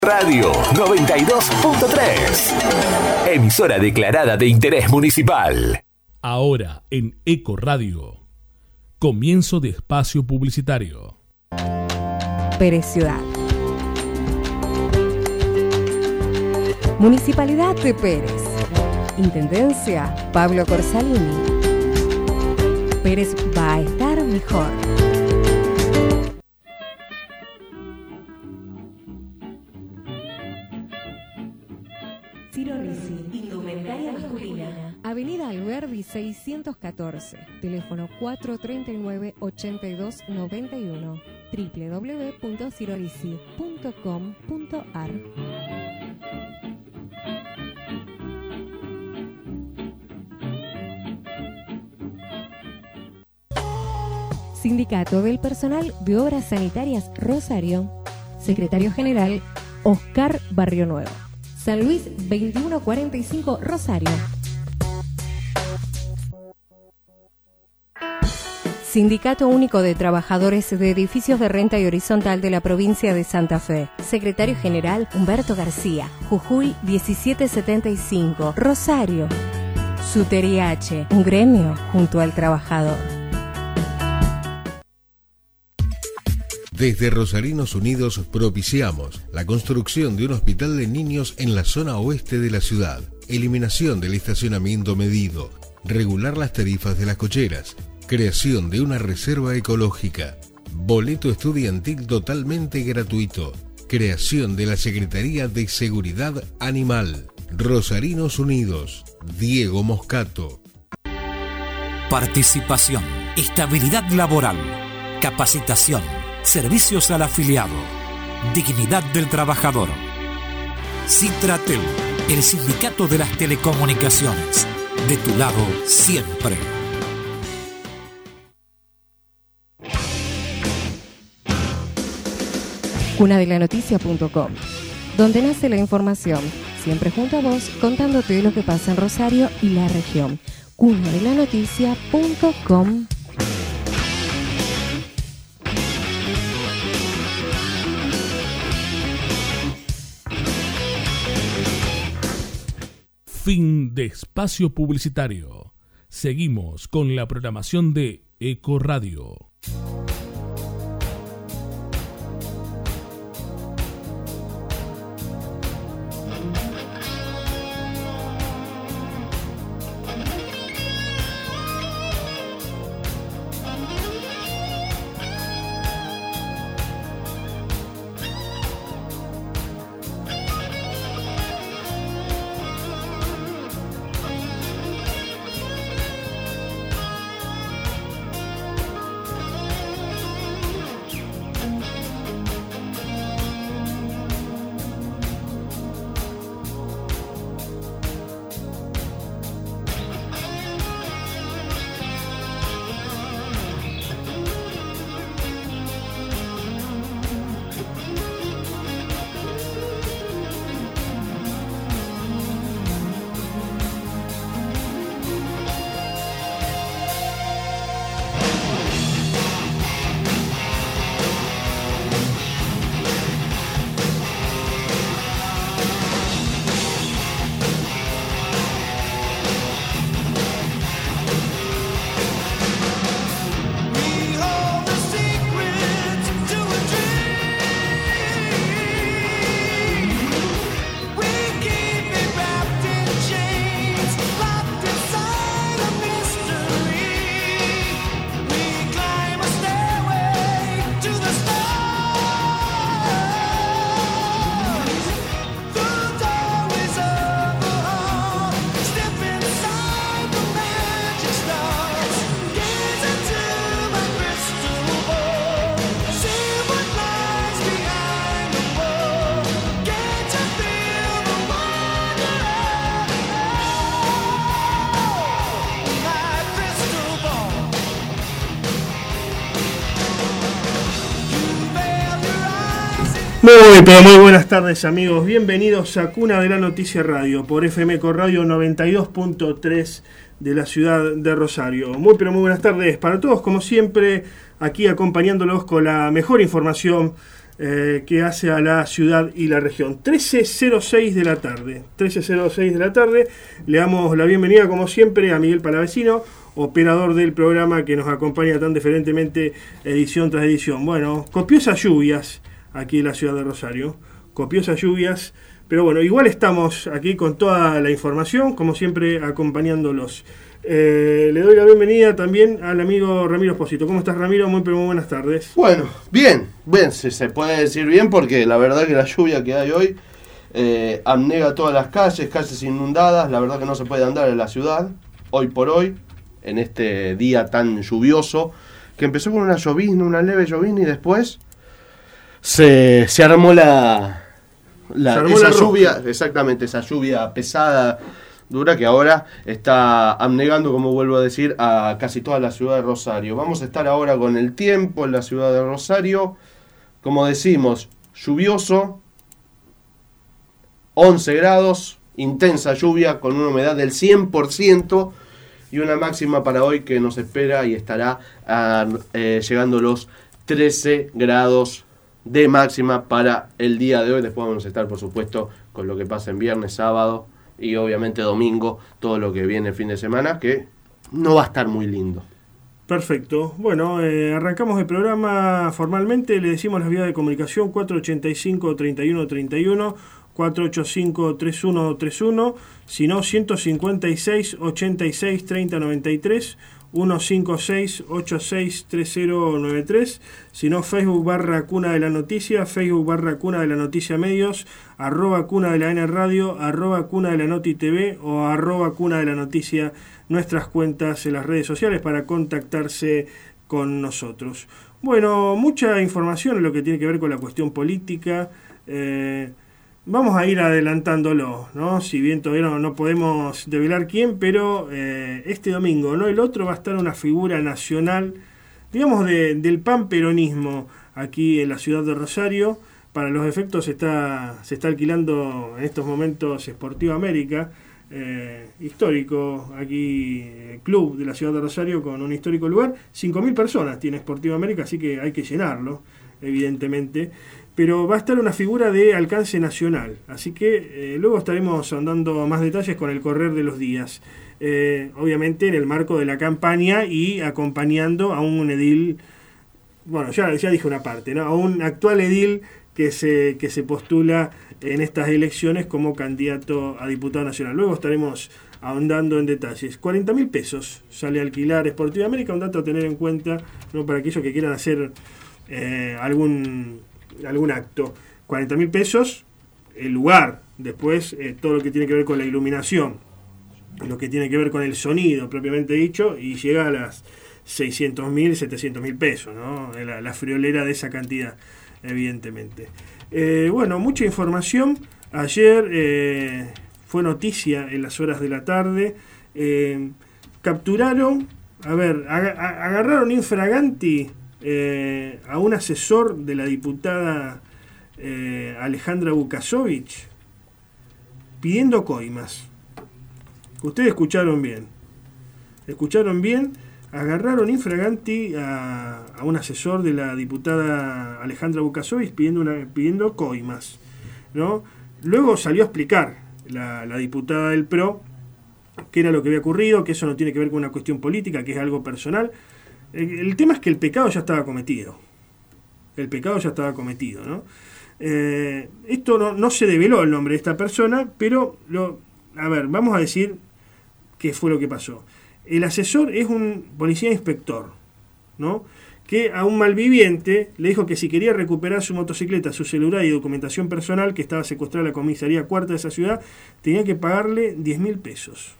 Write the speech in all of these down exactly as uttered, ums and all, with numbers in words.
Radio noventa y dos punto tres. Emisora declarada de interés municipal. Ahora en Eco Radio. Comienzo de espacio publicitario. Pérez Ciudad. Municipalidad de Pérez. Intendencia Pablo Corsalini. Pérez va a estar mejor. Ciro Risi, indumentaria masculina. Avenida Alberdi seiscientos catorce. Teléfono cuatro tres nueve, ocho dos nueve uno. doble u doble u doble u punto ciro risi punto com punto a r. Sindicato del Personal de Obras Sanitarias Rosario. Secretario General Oscar Barrio Nuevo. San Luis veintiuno cuarenta y cinco, Rosario. Sindicato Único de Trabajadores de Edificios de Renta y Horizontal de la Provincia de Santa Fe. Secretario General Humberto García. Jujuy diecisiete setenta y cinco, Rosario. Suteriache, un gremio junto al trabajador. Desde Rosarinos Unidos propiciamos la construcción de un hospital de niños en la zona oeste de la ciudad, eliminación del estacionamiento medido, regular las tarifas de las cocheras, creación de una reserva ecológica, boleto estudiantil totalmente gratuito, creación de la Secretaría de Seguridad Animal. Rosarinos Unidos, Diego Moscato. Participación, estabilidad laboral, capacitación, servicios al afiliado, dignidad del trabajador. Citratel, el sindicato de las telecomunicaciones, de tu lado siempre. cuna de la noticia punto com, donde nace la información, siempre junto a vos, contándote lo que pasa en Rosario y la región. cuna de la noticia punto com. Fin de espacio publicitario. Seguimos con la programación de Eco Radio. Muy, pero muy buenas tardes, amigos. Bienvenidos a Cuna de la Noticia Radio por F M Eco Radio noventa y dos punto tres de la ciudad de Rosario. Muy, pero muy buenas tardes para todos, como siempre, aquí acompañándolos con la mejor información eh, que hace a la ciudad y la región. trece cero seis de la tarde. trece cero seis de la tarde. Le damos la bienvenida, como siempre, a Miguel Palavecino, operador del programa que nos acompaña tan diferentemente edición tras edición. Bueno, copiosas lluvias aquí en la ciudad de Rosario. Copiosas lluvias. Pero bueno, igual estamos aquí con toda la información, como siempre, acompañándolos. Eh, le doy la bienvenida también al amigo Ramiro Espósito. ¿Cómo estás, Ramiro? Muy, pero muy buenas tardes. Bueno, bien, bien, se, se puede decir bien porque la verdad que la lluvia que hay hoy eh, abnega todas las calles, calles inundadas. La verdad que no se puede andar en la ciudad, hoy por hoy, en este día tan lluvioso, que empezó con una llovizna, una leve llovizna y después se, se armó la, la, se armó esa la lluvia, exactamente, esa lluvia pesada, dura, que ahora está abnegando, como vuelvo a decir, a casi toda la ciudad de Rosario. Vamos a estar ahora con el tiempo en la ciudad de Rosario. Como decimos, lluvioso, once grados, intensa lluvia con una humedad del cien por ciento y una máxima para hoy que nos espera y estará a, eh, llegando a los trece grados de máxima para el día de hoy. Después vamos a estar, por supuesto, con lo que pasa en viernes, sábado y obviamente domingo, todo lo que viene el fin de semana, que no va a estar muy lindo. Perfecto. Bueno, eh, arrancamos el programa formalmente. Le decimos las vías de comunicación: cuatro ochenta y cinco, treinta y uno treinta y uno, cuatro ochenta y cinco, treinta y uno treinta y uno, si no, ciento cincuenta y seis, ochenta y seis, treinta noventa y tres, ciento cincuenta y seis, ochenta y seis, treinta noventa y tres, si no, Facebook barra Cuna de la Noticia, Facebook barra Cuna de la Noticia Medios, arroba Cuna de la N Radio, arroba Cuna de la Noti T V o arroba Cuna de la Noticia, nuestras cuentas en las redes sociales para contactarse con nosotros. Bueno, mucha información en lo que tiene que ver con la cuestión política. Eh, Vamos a ir adelantándolo, ¿no? Si bien todavía no, no podemos develar quién, pero eh, este domingo, no el otro, va a estar una figura nacional, digamos, de, del panperonismo aquí en la ciudad de Rosario. Para los efectos está, se está alquilando en estos momentos Sportivo América, eh, histórico, aquí, eh, club de la ciudad de Rosario con un histórico lugar. cinco mil personas tiene Sportivo América, así que hay que llenarlo, evidentemente. Pero va a estar una figura de alcance nacional, así que eh, luego estaremos dando más detalles con el correr de los días, eh, obviamente en el marco de la campaña y acompañando a un edil, bueno, ya, ya dije una parte, ¿no? A un actual edil que se, que se postula en estas elecciones como candidato a diputado nacional. Luego estaremos ahondando en detalles. cuarenta mil pesos sale a alquilar Sportivo América, un dato a tener en cuenta, ¿no? Para aquellos que quieran hacer eh, algún... algún acto. Cuarenta mil pesos el lugar, después eh, todo lo que tiene que ver con la iluminación, lo que tiene que ver con el sonido propiamente dicho, y llega a las seiscientos mil, setecientos mil pesos, ¿no? La, la friolera de esa cantidad, evidentemente. Eh, bueno, mucha información. Ayer eh, fue noticia en las horas de la tarde, eh, capturaron, a ver, ag- agarraron infraganti Eh, a un asesor de la diputada eh, Alejandra Vukasovich pidiendo coimas. Ustedes escucharon bien. Escucharon bien. Agarraron infraganti a, a un asesor de la diputada Alejandra Vukasovich pidiendo, una, pidiendo coimas, ¿no? Luego salió a explicar la, la diputada del P R O qué era lo que había ocurrido, que eso no tiene que ver con una cuestión política, que es algo personal. El tema es que el pecado ya estaba cometido. El pecado ya estaba cometido, ¿no? Eh, esto no, no se develó el nombre de esta persona, pero, lo, a ver, vamos a decir qué fue lo que pasó. El asesor es un policía inspector, ¿no? Que a un malviviente le dijo que si quería recuperar su motocicleta, su celular y documentación personal, que estaba secuestrada en la comisaría cuarta de esa ciudad, tenía que pagarle diez mil pesos.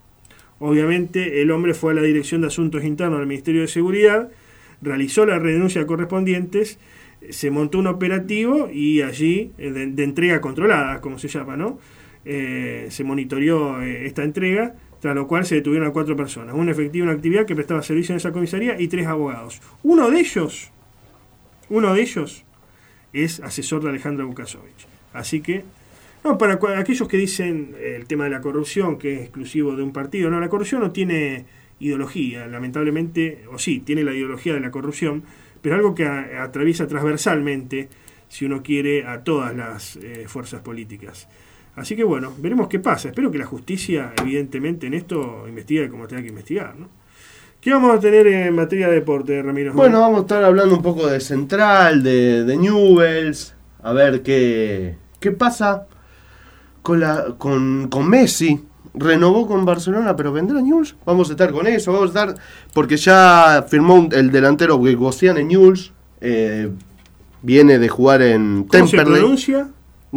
Obviamente el hombre fue a la Dirección de Asuntos Internos del Ministerio de Seguridad, realizó la renuncia correspondientes, se montó un operativo y allí, de, de entrega controlada, como se llama, ¿no? Eh, se monitoreó eh, esta entrega, tras lo cual se detuvieron a cuatro personas, un efectivo en actividad que prestaba servicio en esa comisaría y tres abogados. Uno de ellos, uno de ellos es asesor de Alejandra Vukasovich. Así que no, para aquellos que dicen el tema de la corrupción, que es exclusivo de un partido, no, la corrupción no tiene ideología, lamentablemente, o sí, tiene la ideología de la corrupción, pero algo que a, atraviesa transversalmente si uno quiere, a todas las eh, fuerzas políticas. Así que bueno, veremos qué pasa. Espero que la justicia, evidentemente, en esto investigue como tenga que investigar, ¿no? ¿Qué vamos a tener en materia de deporte, Ramiro? Bueno, vamos a estar hablando un poco de Central, de, de Newell's, a ver qué, qué pasa con, la, con, con Messi. Renovó con Barcelona, pero vendrá Newell's. Vamos a estar con eso, vamos a estar, porque ya firmó un, el delantero Gevgossian en Newell's, eh, viene de jugar en ¿Cómo Temperley. se pronuncia?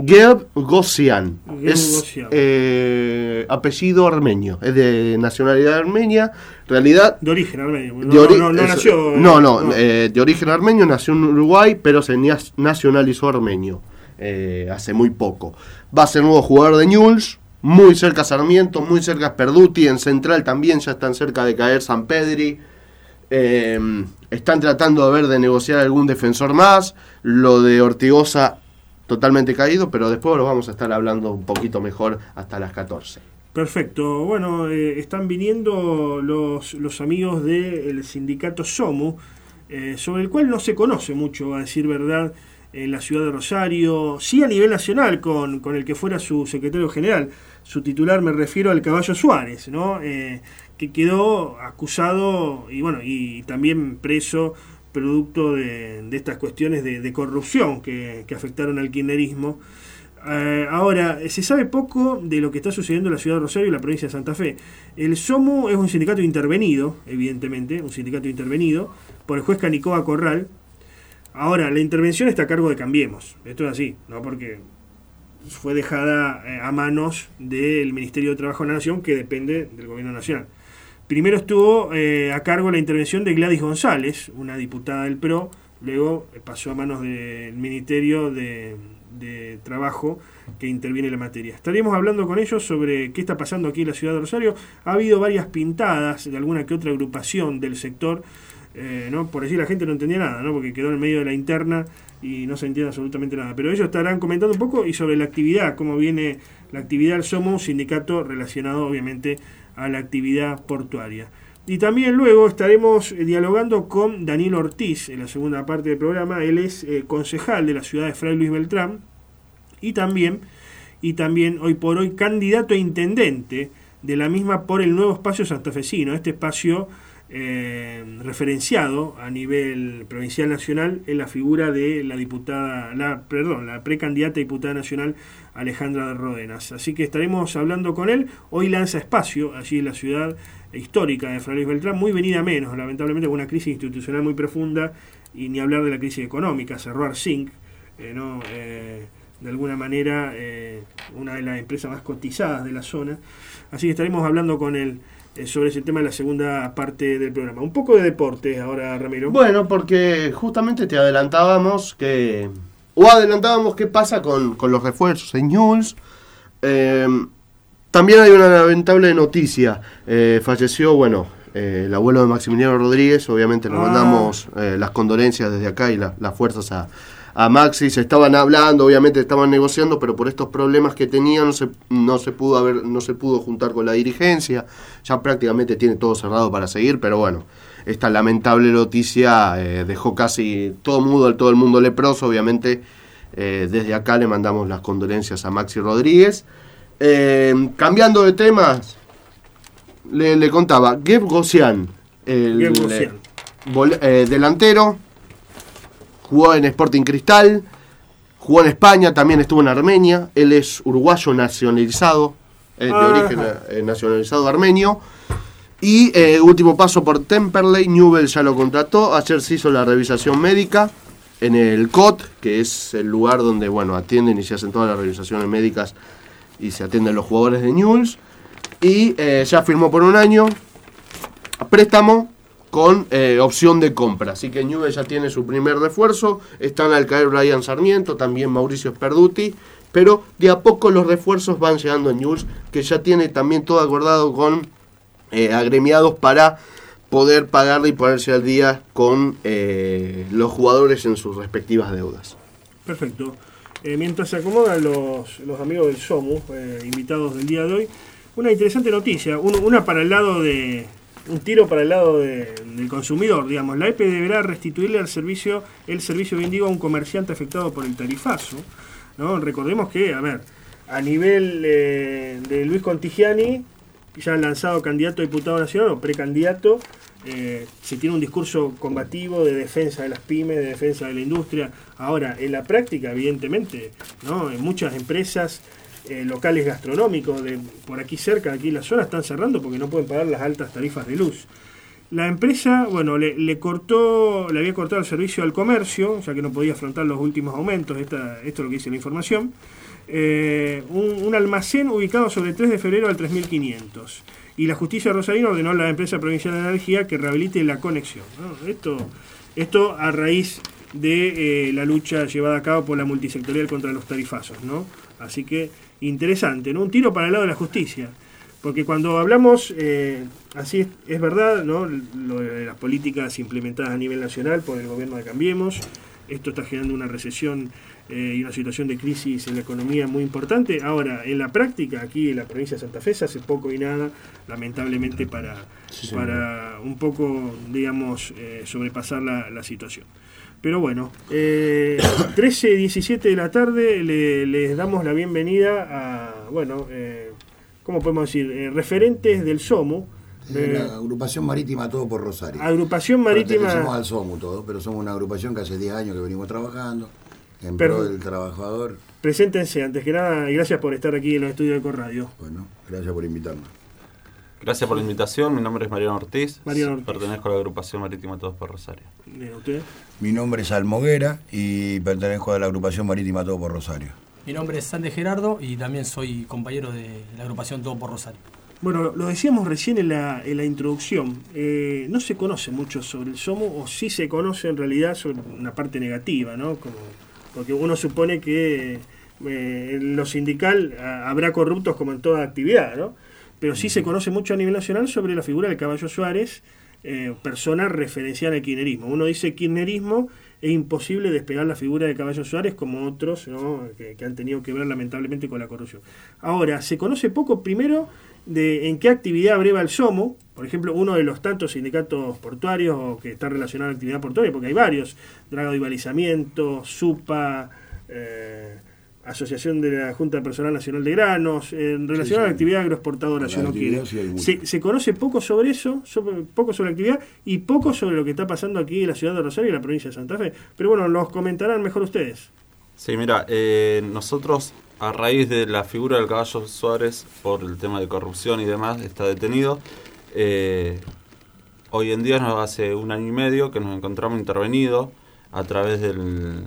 Gevgossian. Es Gevgossian. eh, apellido armenio, es de nacionalidad armenia, realidad... De origen armenio. No, De ori- no, no, no es- nació... no, no, no. eh, de origen armenio, nació en Uruguay, pero se nas- nacionalizó armenio eh, hace muy poco. Va a ser nuevo jugador de Newell's, muy cerca Sarmiento, muy cerca Perduti, en Central también ya están cerca de caer San Pedri. Eh, están tratando de ver de negociar algún defensor más, lo de Ortigosa totalmente caído, pero después lo vamos a estar hablando un poquito mejor hasta las catorce. Perfecto. Bueno, eh, están viniendo los, los amigos del sindicato SOMU, eh, sobre el cual no se conoce mucho, a decir verdad, en la ciudad de Rosario, sí a nivel nacional, con, con el que fuera su secretario general, su titular, me refiero al Caballo Suárez, ¿no? Eh, que quedó acusado y bueno y también preso producto de, de estas cuestiones de, de corrupción que, que afectaron al kirchnerismo. Eh, ahora, se sabe poco de lo que está sucediendo en la ciudad de Rosario y la provincia de Santa Fe. El SOMU es un sindicato intervenido, evidentemente, un sindicato intervenido por el juez Canicoba Corral. Ahora, la intervención está a cargo de Cambiemos. Esto es así, ¿no? Porque fue dejada eh, a manos del Ministerio de Trabajo de la Nación, que depende del Gobierno Nacional. Primero estuvo eh, a cargo la intervención de Gladys González, una diputada del P R O, luego pasó a manos del Ministerio de, de Trabajo, que interviene en la materia. Estaríamos hablando con ellos sobre qué está pasando aquí en la ciudad de Rosario. Ha habido varias pintadas de alguna que otra agrupación del sector, eh, ¿no? Por allí la gente no entendía nada, ¿no? Porque quedó en medio de la interna y no se entiende absolutamente nada. Pero ellos estarán comentando un poco y sobre la actividad, cómo viene la actividad del SOMU, un sindicato relacionado obviamente a la actividad portuaria. Y también luego estaremos dialogando con Daniel Ortiz en la segunda parte del programa. Él es eh, concejal de la ciudad de Fray Luis Beltrán y también, y también hoy por hoy candidato a intendente de la misma por el nuevo espacio santafesino, este espacio eh, referenciado a nivel provincial nacional en la figura de la diputada, la perdón, la precandidata a diputada nacional Alejandra de Ródenas. Así que estaremos hablando con él. Hoy lanza espacio allí en la ciudad histórica de Fray Luis Beltrán, muy venida menos, lamentablemente, con una crisis institucional muy profunda, y ni hablar de la crisis económica. Cerró Arcinc, eh, ¿no? eh, de alguna manera eh, una de las empresas más cotizadas de la zona. Así que estaremos hablando con él eh, sobre ese tema en la segunda parte del programa. Un poco de deporte ahora, Ramiro. Bueno, porque justamente te adelantábamos que... O adelantábamos qué pasa con, con los refuerzos en Newell's. Eh, también hay una lamentable noticia. Eh, falleció, bueno, eh, el abuelo de Maximiliano Rodríguez. Obviamente le Ah. mandamos eh, las condolencias desde acá y la, las fuerzas a, a Maxi. Se estaban hablando, obviamente estaban negociando, pero por estos problemas que tenía no se, no se pudo haber, no se pudo juntar con la dirigencia. Ya prácticamente tiene todo cerrado para seguir, pero bueno, esta lamentable noticia eh, dejó casi todo mudo, todo el mundo leproso. Obviamente eh, desde acá le mandamos las condolencias a Maxi Rodríguez. Eh, cambiando de temas, le, le contaba, Gevgossian, el Gevgossian. eh, vol- eh, delantero, jugó en Sporting Cristal, jugó en España, también estuvo en Armenia. Él es uruguayo nacionalizado, es de Ajá. origen eh, nacionalizado armenio. Y eh, último paso por Temperley, Newell's ya lo contrató. Ayer se hizo la revisación médica en el C O T, que es el lugar donde bueno atienden y se hacen todas las revisaciones médicas y se atienden los jugadores de Newell's. Y eh, ya firmó por un año préstamo con eh, opción de compra. Así que Newell's ya tiene su primer refuerzo. Están al caer Brian Sarmiento, también Mauricio Perduti. Pero de a poco los refuerzos van llegando a Newell's, que ya tiene también todo acordado con eh, agremiados para poder pagarle y ponerse al día con eh, los jugadores en sus respectivas deudas. Perfecto. Eh, mientras se acomodan los, los amigos del SOMU, eh, invitados del día de hoy, una interesante noticia, un, una para el lado de, un tiro para el lado de, del consumidor, digamos. La E P deberá restituirle al servicio el servicio bien digo a un comerciante afectado por el tarifazo, ¿no? Recordemos que, a ver, a nivel eh, de Luis Contigiani, ya lanzado candidato a diputado nacional o precandidato, eh, se tiene un discurso combativo de defensa de las pymes, de defensa de la industria. Ahora, en la práctica, evidentemente, ¿no? En muchas empresas eh, locales gastronómicos de por aquí cerca, aquí en la zona, están cerrando porque no pueden pagar las altas tarifas de luz. La empresa, bueno, le, le cortó, le había cortado el servicio al comercio, ya que no podía afrontar los últimos aumentos. Esta, esto es lo que dice la información. Eh, un, un almacén ubicado sobre el tres de febrero al tres mil quinientos. Y la justicia rosarina ordenó a la empresa provincial de energía que rehabilite la conexión, ¿no? Esto, esto a raíz de eh, la lucha llevada a cabo por la multisectorial contra los tarifazos, ¿no? Así que interesante, ¿no? Un tiro para el lado de la justicia. Porque cuando hablamos, eh, así es, es verdad, ¿no? Lo de las políticas implementadas a nivel nacional por el gobierno de Cambiemos, esto está generando una recesión eh, y una situación de crisis en la economía muy importante. Ahora, en la práctica, aquí en la provincia de Santa Fe se hace poco y nada, lamentablemente, para, sí, para un poco, digamos, eh, sobrepasar la, la situación. Pero bueno, eh, trece diecisiete de la tarde le, les damos la bienvenida a, bueno, eh, ¿cómo podemos decir? Eh, referentes del SOMU. Eh, la agrupación marítima Todo por Rosario. Agrupación marítima. Somos al SOMU todo, pero somos una agrupación que hace diez años que venimos trabajando en pro del trabajador. Preséntense antes que nada y gracias por estar aquí en los estudios de Corradio. Bueno, gracias por invitarnos. Gracias por la invitación, mi nombre es Mariano Ortiz, Mariano Ortiz. Pertenezco a la agrupación marítima Todos por Rosario. ¿Usted? Mi nombre es Almoguera y pertenezco a la agrupación marítima Todo por Rosario. Mi nombre es Sande Gerardo y también soy compañero de la agrupación Todo por Rosario. Bueno, lo decíamos recién en la, en la introducción, eh, no se conoce mucho sobre el SOMU, o sí se conoce en realidad sobre una parte negativa, ¿no? Como, porque uno supone que eh, en lo sindical a, habrá corruptos como en toda actividad, ¿no? Pero sí se conoce mucho a nivel nacional sobre la figura del Caballo Suárez, eh, persona referencial al kirchnerismo. Uno dice kirchnerismo, es imposible despegar la figura de Caballo Suárez como otros, ¿no? que, que han tenido que ver lamentablemente con la corrupción. Ahora, se conoce poco primero de en qué actividad abreva el SOMU, por ejemplo, uno de los tantos sindicatos portuarios que está relacionado a la actividad portuaria, porque hay varios, Dragado y Balizamiento, SUPA, eh, Asociación de la Junta Personal Nacional de Granos, en relación sí, sí. a la actividad agroexportadora, si uno quiere. Sí, se, se conoce poco sobre eso, sobre, poco sobre la actividad y poco sobre lo que está pasando aquí en la ciudad de Rosario y en la provincia de Santa Fe. Pero bueno, los comentarán mejor ustedes. Sí, mira, eh, nosotros a raíz de la figura del Caballo Suárez, por el tema de corrupción y demás, está detenido. Eh, hoy en día, no, hace un año y medio que nos encontramos intervenidos a través del...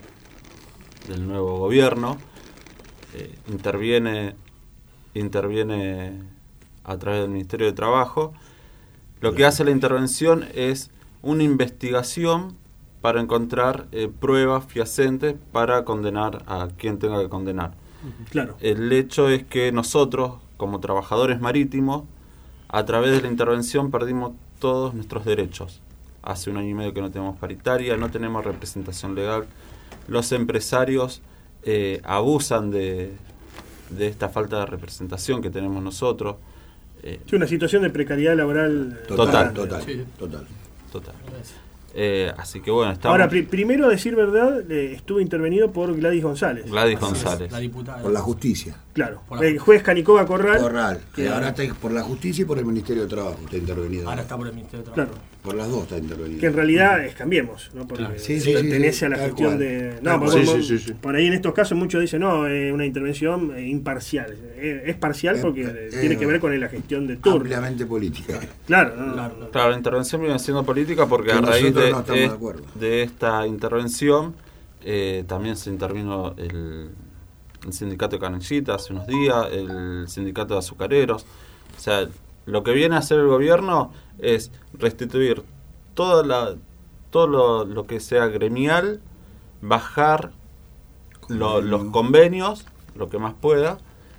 del nuevo gobierno, eh, interviene interviene a través del Ministerio de Trabajo. Lo que hace la intervención es una investigación para encontrar eh, pruebas fehacientes para condenar a quien tenga que condenar. Claro. El hecho es que nosotros, como trabajadores marítimos, a través de la intervención perdimos todos nuestros derechos. Hace un año y medio que no tenemos paritaria, no tenemos representación legal. Los empresarios eh, abusan de, de esta falta de representación que tenemos nosotros. Eh, sí, una situación de precariedad laboral total, total, total, sí. total. total. Eh, así que bueno, estamos... Ahora, pr- primero, a decir verdad, eh, estuvo intervenido por Gladys González. Gladys González. La diputada. Por la justicia. Claro. La... El juez Canicoba Corral. Corral. Que claro. ahora está por la justicia y por el Ministerio de Trabajo. Está intervenido. Ahora está por el Ministerio de Trabajo. Claro. Por las dos está intervenido. Que en realidad es Cambiemos, ¿no? Porque claro. sí, sí, pertenece sí, a la tal gestión cual. de... No, por, sí, por, sí, sí. por ahí en estos casos muchos dicen, no, es eh, una intervención eh, imparcial. Eh, es parcial porque eh, eh, tiene que ver con la gestión de turno. Ampliamente política. Claro, no, claro, no. claro, la intervención viene siendo política porque que a raíz de, no de, de esta intervención eh, también se intervino el, el sindicato de Canillita hace unos días, el sindicato de azucareros. O sea, lo que viene a hacer el gobierno es restituir toda la, todo lo, lo que sea gremial, bajar lo, los convenios, lo que más pueda,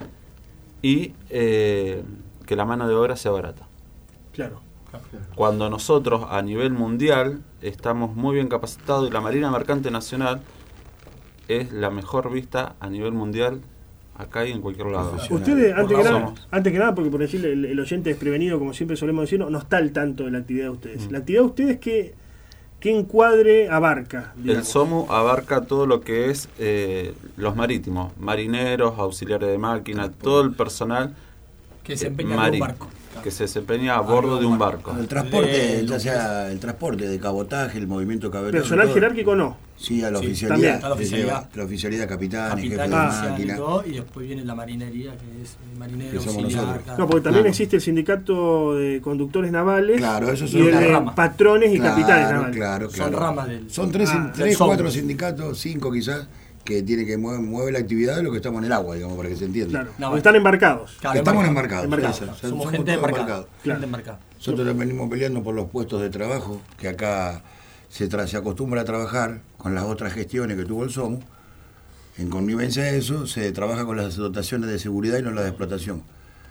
y eh, que la mano de obra sea barata. Claro. Cuando nosotros a nivel mundial estamos muy bien capacitados y la Marina Mercante Nacional es la mejor vista a nivel mundial acá y en cualquier lado. Ustedes, antes que, nada, Somos. antes que nada, porque por decirle, el, el oyente desprevenido, como siempre solemos decir, no, no está al tanto de la actividad de ustedes. Mm. La actividad de ustedes, ¿qué, qué encuadre abarca? El digamos? SOMU abarca todo lo que es eh, los marítimos, marineros, auxiliares de máquina, todo el personal que se desempeña mari- en un barco. que se desempeña a bordo de un barco. El transporte, Eh, ya sea el transporte de cabotaje, el movimiento de cabotaje. Personal todo. jerárquico no. Sí, a la Sí, oficialidad. también. A la que oficialidad. lleva la oficialidad capitán, jefe de Capitán Ah. oficial y máquina. todo, y después viene la marinería, que es eh, marinero, Que somos auxiliar. nosotros. claro. No, porque también Claro. existe el sindicato de conductores navales Claro, esos y son el la de rama. patrones y Claro, capitanes navales. Claro, Son claro. ramas del... Son tres, Ah, tres del SOMU. cuatro sindicatos, cinco quizás, que tiene que mueve, mueve la actividad de lo que estamos en el agua, digamos, para que se entienda. Claro, No, porque están embarcados. Claro, Estamos embarcados. embarcados. Embarcados. Eso, Somos, somos gente todos embarcada. embarcados. Claro. Gente embarcada. Nosotros venimos peleando por los puestos de trabajo, que acá se, tra- se acostumbra a trabajar con las otras gestiones que tuvo el SOMU. En connivencia de eso, se trabaja con las dotaciones de seguridad y no las de explotación.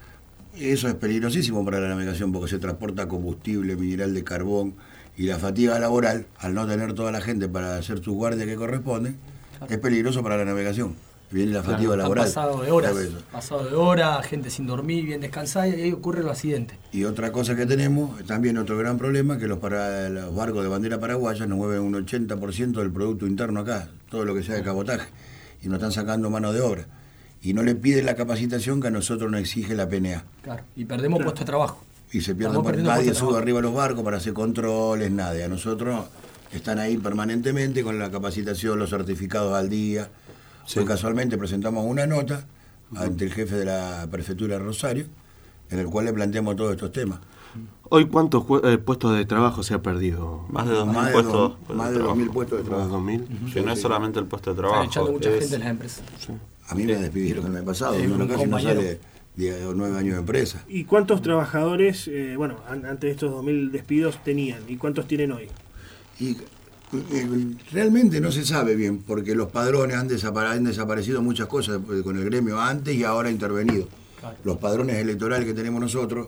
Eso es peligrosísimo para la navegación porque se transporta combustible, mineral de carbón y la fatiga laboral, al no tener toda la gente para hacer su guardia que corresponde, es peligroso para la navegación. Viene la fatiga Han laboral. pasado de horas, Todo eso. pasado de horas, gente sin dormir, bien descansada, y ahí ocurre el accidente. Y otra cosa que tenemos, también otro gran problema, que los, para, los barcos de bandera paraguaya nos mueven un ochenta por ciento del producto interno acá, todo lo que sea de cabotaje, y nos están sacando mano de obra. Y no le piden la capacitación que a nosotros nos exige la P N A. Claro. Y perdemos Claro. puestos de trabajo. Y se pierde, Estamos perdiendo nadie puestos de sube trabajo. arriba a los barcos para hacer controles, nada. Y a nosotros están ahí permanentemente con la capacitación, los certificados al día. Hoy casualmente presentamos una nota ante el jefe de la prefectura de Rosario, en el cual le planteamos todos estos temas. Hoy, ¿cuántos cu- eh, puestos de trabajo se ha perdido? Más de dos mil Más de puestos dos- de más de trabajo. dos mil puestos de Más de trabajo. dos mil. Que no es solamente el puesto de Están trabajo. echando mucha es- gente en las empresas. A mí me despidieron el mes pasado, Eh, uno un casi no compañero. sale diez o nueve años de empresa. ¿Y cuántos trabajadores, eh, bueno, an- antes de estos dos mil despidos tenían? ¿Y cuántos tienen hoy? Y eh, realmente no se sabe bien, porque los padrones han, desapare- han desaparecido muchas cosas eh, con el gremio antes y ahora intervenido. Claro. Los padrones electorales que tenemos nosotros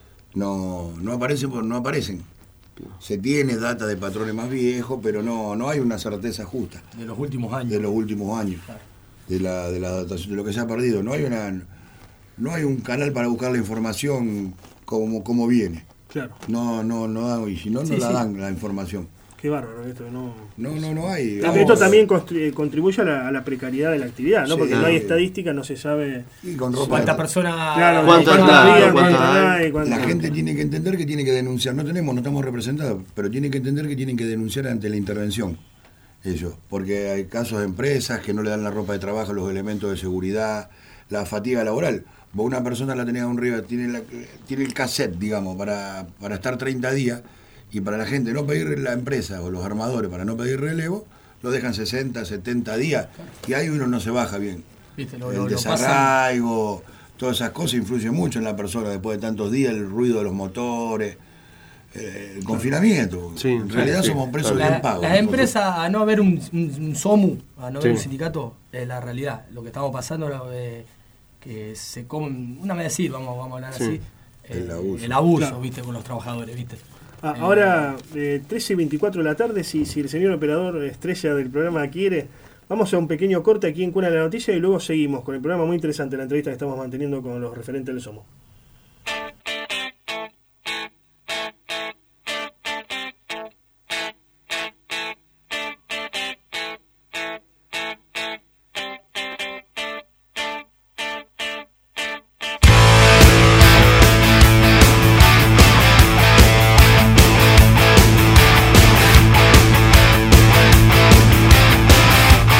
no, no aparecen, por- no aparecen. Se tiene data de patrones más viejos, pero no, no hay una certeza justa De los últimos años. de los últimos años, Claro. de la, de la datación, de lo que se ha perdido. No hay una, no hay un canal para buscar la información como, como viene. Claro, No, no, no dan, y si no, no Sí, la sí. dan la información. qué bárbaro esto, no... No, no, no hay. También esto también constru- contribuye a la, a la precariedad de la actividad, ¿no? Sí. Porque no hay estadística, no se sabe Y con ropa ¿Cuántas de- personas? claro, ¿Cuántas cuántos hay? días, ¿Cuántas cuántas hay? hay, cuántas- La gente tiene que entender que tiene que denunciar. No tenemos, no estamos representados, pero tienen que entender que tienen que denunciar ante la intervención. Ellos, porque hay casos de empresas que no le dan la ropa de trabajo, los elementos de seguridad, la fatiga laboral. Vos una persona la tenés a un río, tiene, la- tiene el cassette, digamos, para, para estar treinta días, y para la gente no pedir la empresa o los armadores para no pedir relevo, lo dejan sesenta, setenta días, y ahí uno no se baja bien. ¿Viste? Lo, El lo, lo pasan. desarraigo, todas esas cosas influyen mucho en la persona después de tantos días, el ruido de los motores, eh, el confinamiento. Sí, en realidad sí, somos presos claro. bien La- pagos. Las nosotros. empresas, a no haber un, un- un SOMU, a no haber Sí. un sindicato, es la realidad. Lo que estamos pasando es que se comen, una vez decir, vamos, vamos a hablar Sí. así, El eh, abuso. el abuso, Claro. ¿viste? Con los trabajadores, ¿viste? Ah, Eh, ahora, eh, trece y veinticuatro de la tarde, si, si el señor operador estrella del programa quiere, vamos a un pequeño corte aquí en Cuna de la Noticia y luego seguimos con el programa muy interesante, la entrevista que estamos manteniendo con los referentes del SOMO.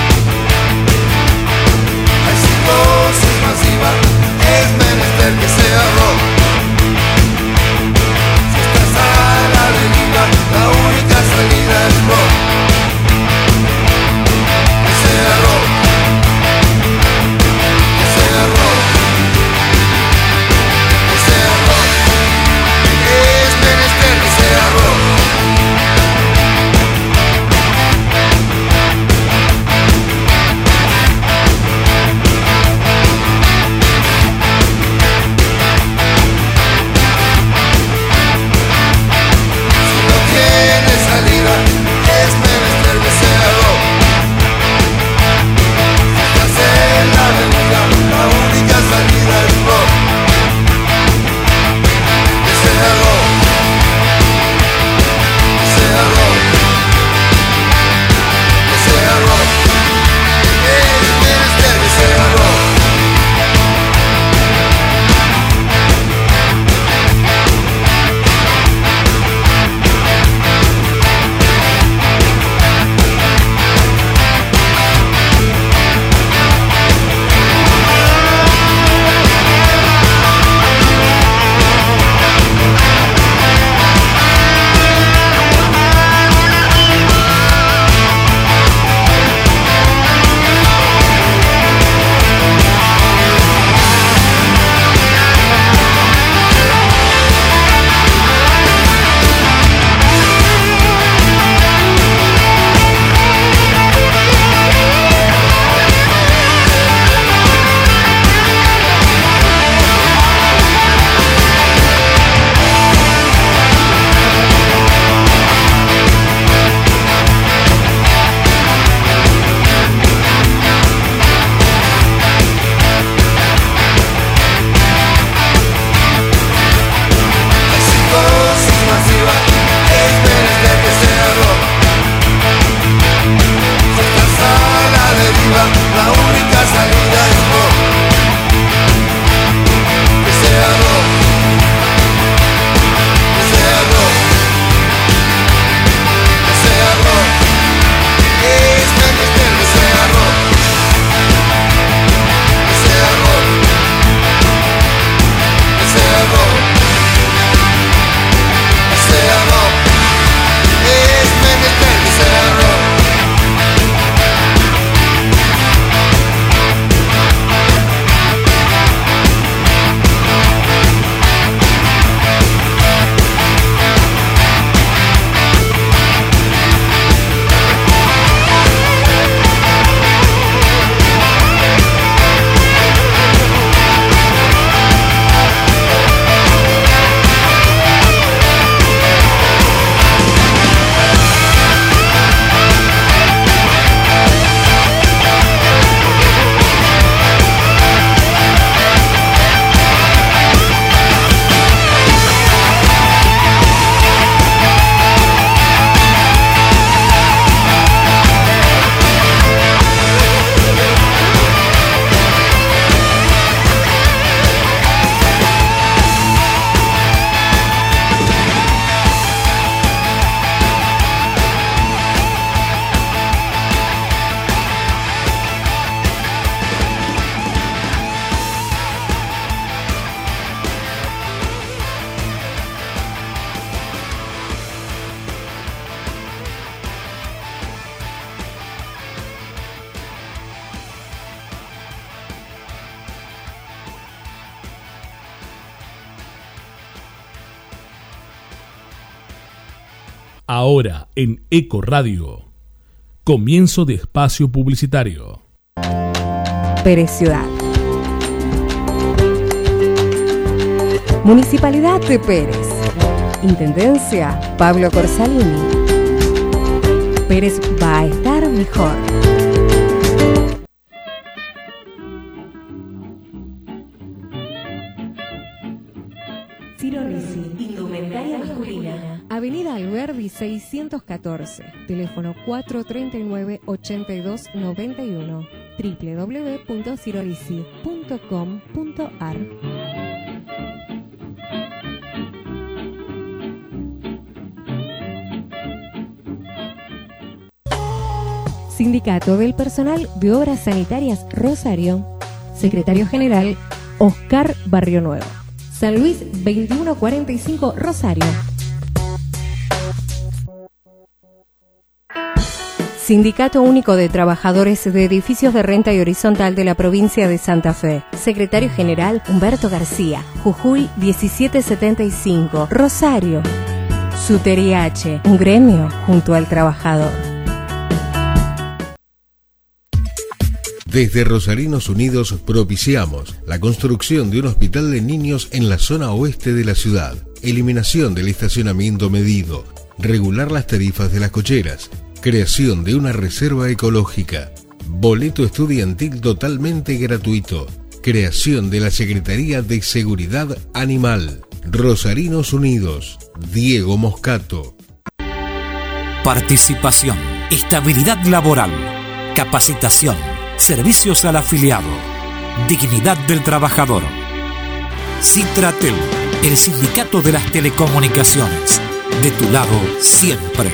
Hay psicosis masiva, es menester que sea Ahora en Eco Radio. Comienzo de espacio publicitario. Pérez Ciudad. Municipalidad de Pérez. Intendencia Pablo Corsalini. Pérez va a estar mejor. Ciro Risi, indumentaria masculina. Avenida Alberdi seiscientos catorce. Teléfono cuatro tres nueve, ocho dos nueve uno. doble u doble u doble u punto cirorisi punto com punto a r. Sindicato del Personal de Obras Sanitarias Rosario. Secretario General Oscar Barrio Nuevo. San Luis veintiuno cuarenta y cinco Rosario. Sindicato Único de Trabajadores de Edificios de Renta y Horizontal de la Provincia de Santa Fe. Secretario General Humberto García. Jujuy diecisiete setenta y cinco Rosario. Suteriache, un gremio junto al trabajador. Desde Rosarinos Unidos propiciamos la construcción de un hospital de niños en la zona oeste de la ciudad, eliminación del estacionamiento medido, regular las tarifas de las cocheras, creación de una reserva ecológica, boleto estudiantil totalmente gratuito, creación de la Secretaría de Seguridad Animal. Rosarinos Unidos, Diego Moscato. Participación, estabilidad laboral, capacitación, servicios al afiliado, dignidad del trabajador. Citratel, el sindicato de las telecomunicaciones, de tu lado siempre.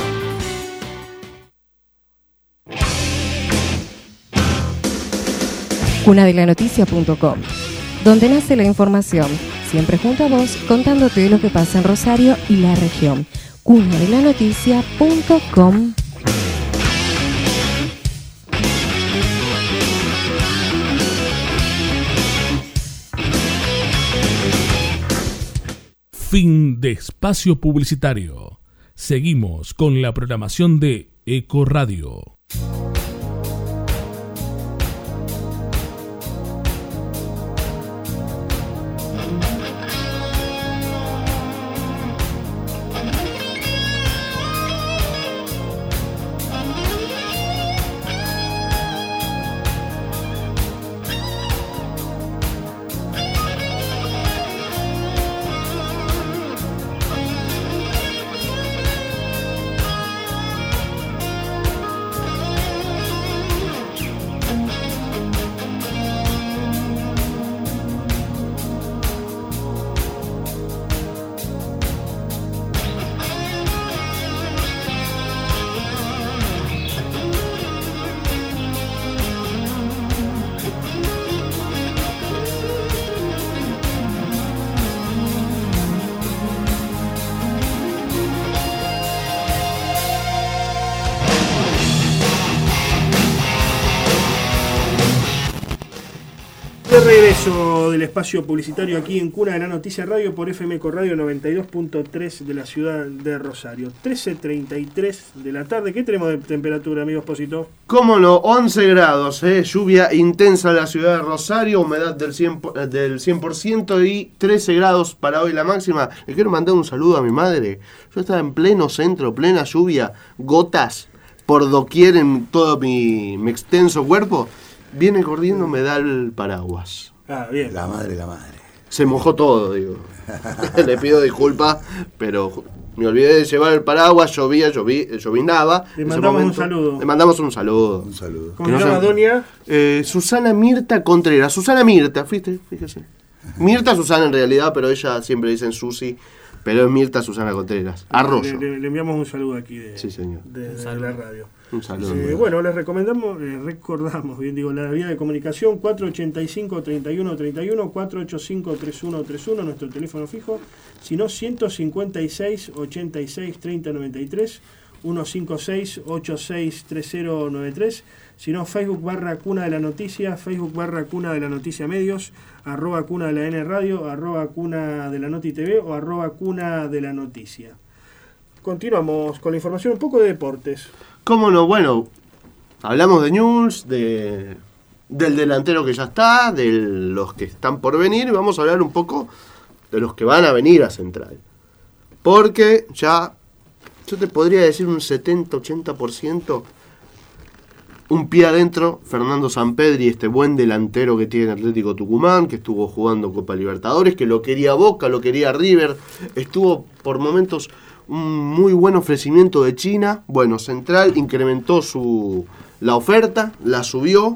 cuna de la noticia punto com, donde nace la información, siempre junto a vos, contándote lo que pasa en Rosario y la región. cuna de la noticia punto com. Fin de espacio publicitario. Seguimos con la programación de Eco Radio. De regreso del espacio publicitario aquí en Cuna de la Noticia Radio por F M Eco Radio noventa y dos punto tres de la ciudad de Rosario. trece treinta y tres de la tarde. ¿Qué tenemos de temperatura, amigo Esposito? Cómo no, once grados, eh, lluvia intensa en la ciudad de Rosario, humedad del cien por ciento, del cien por ciento y trece grados para hoy la máxima. Le quiero mandar un saludo a mi madre. Yo estaba en pleno centro, plena lluvia, gotas por doquier en todo mi, mi extenso cuerpo. Viene corriendo, me da el paraguas. Ah, bien. La madre, la madre. Se mojó todo, digo. Le pido disculpas, pero me olvidé de llevar el paraguas, llovía, lloví, llovinaba. Le mandamos un saludo. Le mandamos un saludo. Un saludo. ¿Cómo se llama, doña? Eh, Susana Mirta Contreras. Susana Mirta, ¿viste? Fíjese. Mirta Susana en realidad, pero ella siempre dicen Susi. Pero es Mirta Susana Contreras. Arroyo. Le, le, le enviamos un saludo aquí de, sí, señor. de, de la radio. Un saludo. Eh, bueno, les recomendamos, les recordamos, bien digo, la vía de comunicación cuatro ochenta y cinco, treinta y uno treinta y uno, cuatro ochenta y cinco, treinta y uno treinta y uno, nuestro teléfono fijo, sino ciento cincuenta y seis, ochenta y seis, treinta noventa y tres, ciento cincuenta y seis, ochenta y seis, treinta noventa y tres, sino Facebook barra Cuna de la Noticia, Facebook barra Cuna de la Noticia Medios, arroba Cuna de la N Radio, arroba Cuna de la Noti T V o arroba Cuna de la Noticia. continuamos con la información, un poco de deportes. ¿Cómo no? Bueno, hablamos de Newell's, de, del delantero que ya está, de los que están por venir, y vamos a hablar un poco de los que van a venir a Central. Porque ya, yo te podría decir un setenta ochenta por ciento, un pie adentro, Fernando Sampedri, este buen delantero que tiene Atlético Tucumán, que estuvo jugando Copa Libertadores, que lo quería Boca, lo quería River, estuvo por momentos un muy buen ofrecimiento de China. Bueno, Central incrementó su la oferta, la subió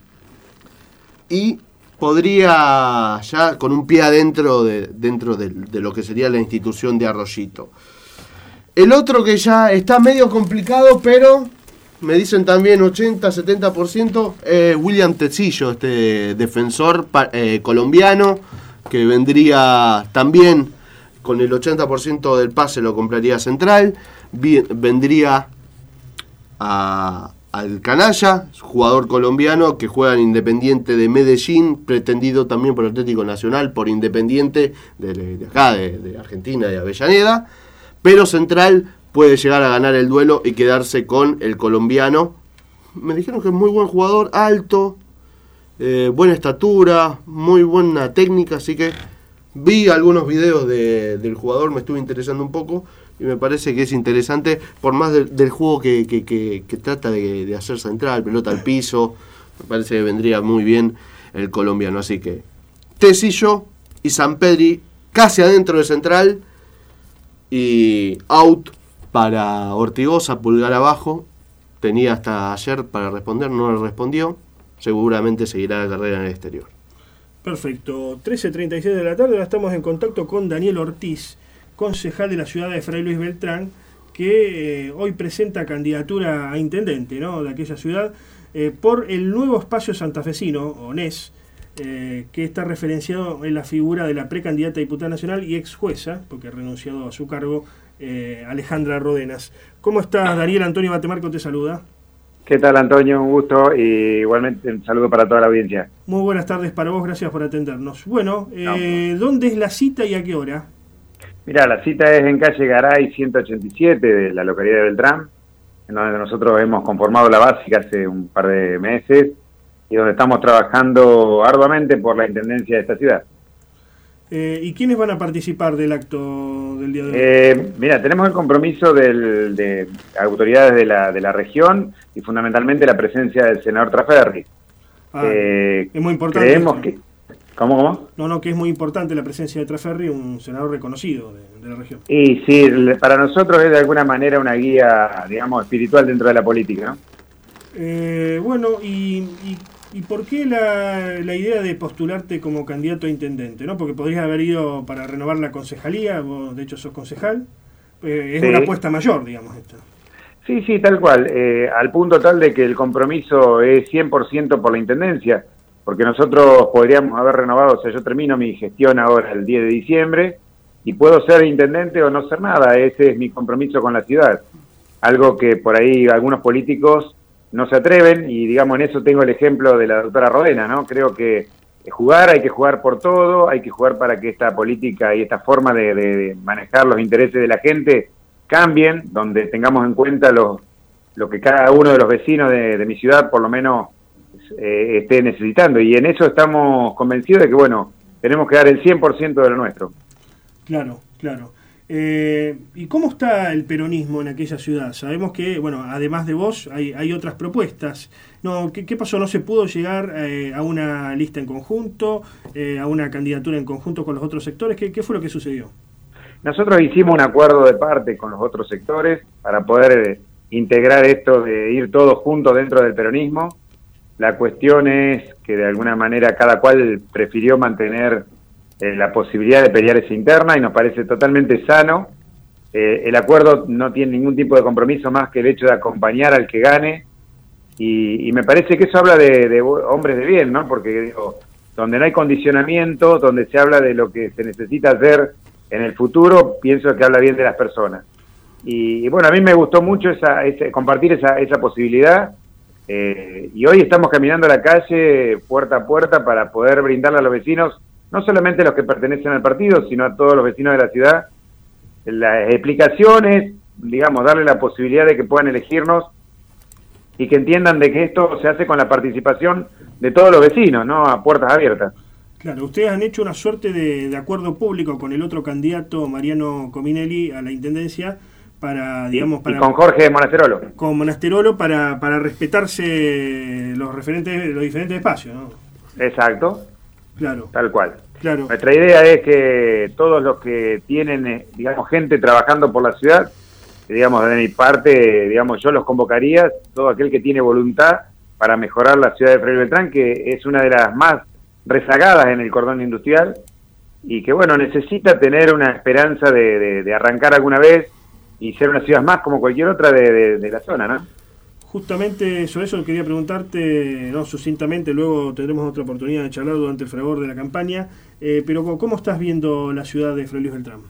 y podría ya con un pie adentro de, dentro de, de lo que sería la institución de Arroyito. El otro que ya está medio complicado, pero me dicen también ochenta setenta por ciento, eh, William Tecillo, este defensor eh, colombiano, que vendría también con el ochenta por ciento del pase, lo compraría Central, vi, vendría a, al Canalla, jugador colombiano que juega en Independiente de Medellín, pretendido también por Atlético Nacional, por Independiente de, de acá, de, de Argentina, de Avellaneda, pero Central puede llegar a ganar el duelo y quedarse con el colombiano. Me dijeron que es muy buen jugador, alto, eh, buena estatura, muy buena técnica, así que vi algunos videos de, del jugador, me estuve interesando un poco y me parece que es interesante, por más de, del juego que, que, que, que trata de, de hacer Central, pelota al piso, me parece que vendría muy bien el colombiano, así que Tecillo y Sampedri casi adentro de Central y out para Ortigosa, pulgar abajo. Tenía hasta ayer para responder, no le respondió. Seguramente seguirá la carrera en el exterior. Perfecto. trece treinta y seis de la tarde, ahora estamos en contacto con Daniel Ortiz, concejal de la ciudad de Fray Luis Beltrán, que eh, hoy presenta candidatura a intendente, ¿no?, de aquella ciudad, eh, por el nuevo espacio santafesino, o N E S, eh, que está referenciado en la figura de la precandidata a diputada nacional y ex jueza, porque ha renunciado a su cargo, Eh, Alejandra Rodenas. ¿Cómo estás, Daniel? Antonio Batemarco te saluda. ¿Qué tal, Antonio? Un gusto y igualmente un saludo para toda la audiencia. Muy buenas tardes para vos, gracias por atendernos. Bueno, eh, no. ¿dónde es la cita y a qué hora? Mirá, la cita es en calle Garay ciento ochenta y siete de la localidad de Beltrán, en donde nosotros hemos conformado la básica hace un par de meses y donde estamos trabajando arduamente por la intendencia de esta ciudad. Eh, ¿Y quiénes van a participar del acto del día de hoy? Eh, mira, tenemos el compromiso del, de autoridades de la, de la región y fundamentalmente la presencia del senador Traferri. Ah, eh, es muy importante. Creemos que... ¿Cómo, cómo? No, no, que es muy importante la presencia de Traferri, un senador reconocido de, de la región. Y sí, para nosotros es de alguna manera una guía, digamos, espiritual dentro de la política, ¿no? Eh, bueno, y... y ¿Y por qué la, la idea de postularte como candidato a intendente? ¿No? Porque podrías haber ido para renovar la concejalía, vos de hecho sos concejal, eh, es sí. Una apuesta mayor, digamos, esta. Sí, sí, tal cual, eh, al punto tal de que el compromiso es cien por ciento por la intendencia, porque nosotros podríamos haber renovado, o sea, yo termino mi gestión ahora el diez de diciembre, y puedo ser intendente o no ser nada, ese es mi compromiso con la ciudad, algo que por ahí algunos políticos no se atreven, y digamos en eso tengo el ejemplo de la doctora Rodena, ¿no? Creo que jugar, hay que jugar por todo, hay que jugar para que esta política y esta forma de, de, de manejar los intereses de la gente cambien, donde tengamos en cuenta lo, lo que cada uno de los vecinos de, de mi ciudad por lo menos eh, esté necesitando, y en eso estamos convencidos de que, bueno, tenemos que dar el cien por ciento de lo nuestro. Claro, claro. Eh, ¿Y cómo está el peronismo en aquella ciudad? Sabemos que, bueno, además de vos, hay, hay otras propuestas. No, ¿qué, qué pasó? ¿No se pudo llegar eh, a una lista en conjunto, eh, a una candidatura en conjunto con los otros sectores? ¿Qué, qué fue lo que sucedió? Nosotros hicimos un acuerdo de parte con los otros sectores para poder eh, integrar esto de ir todos juntos dentro del peronismo. La cuestión es que de alguna manera cada cual prefirió mantener Eh, la posibilidad de pelear esa interna y nos parece totalmente sano. Eh, el acuerdo no tiene ningún tipo de compromiso más que el hecho de acompañar al que gane y, y me parece que eso habla de, de hombres de bien, ¿no? Porque digo, donde no hay condicionamiento, donde se habla de lo que se necesita hacer en el futuro, pienso que habla bien de las personas. Y, y bueno, a mí me gustó mucho esa, ese, compartir esa, esa posibilidad eh, y hoy estamos caminando a la calle puerta a puerta para poder brindarle a los vecinos, no solamente a los que pertenecen al partido, sino a todos los vecinos de la ciudad, las explicaciones digamos, darle la posibilidad de que puedan elegirnos y que entiendan de que esto se hace con la participación de todos los vecinos, ¿no? A puertas abiertas. Claro, ustedes han hecho una suerte de, de acuerdo público con el otro candidato, Mariano Cominelli, a la Intendencia, para, digamos, para... Y con Jorge Monasterolo. Con Monasterolo para, para respetarse los referentes, los diferentes espacios, ¿no? Exacto. Claro. Tal cual. Claro. Nuestra idea es que todos los que tienen, digamos, gente trabajando por la ciudad, digamos, de mi parte, digamos, yo los convocaría, todo aquel que tiene voluntad para mejorar la ciudad de Fray Beltrán, que es una de las más rezagadas en el cordón industrial, y que, bueno, necesita tener una esperanza de, de, de arrancar alguna vez y ser una ciudad más como cualquier otra de, de, de la zona, ¿no? Justamente sobre eso quería preguntarte, no sucintamente, luego tendremos otra oportunidad de charlar durante el fragor de la campaña, eh, pero ¿cómo estás viendo la ciudad de Fray Luis Beltrán?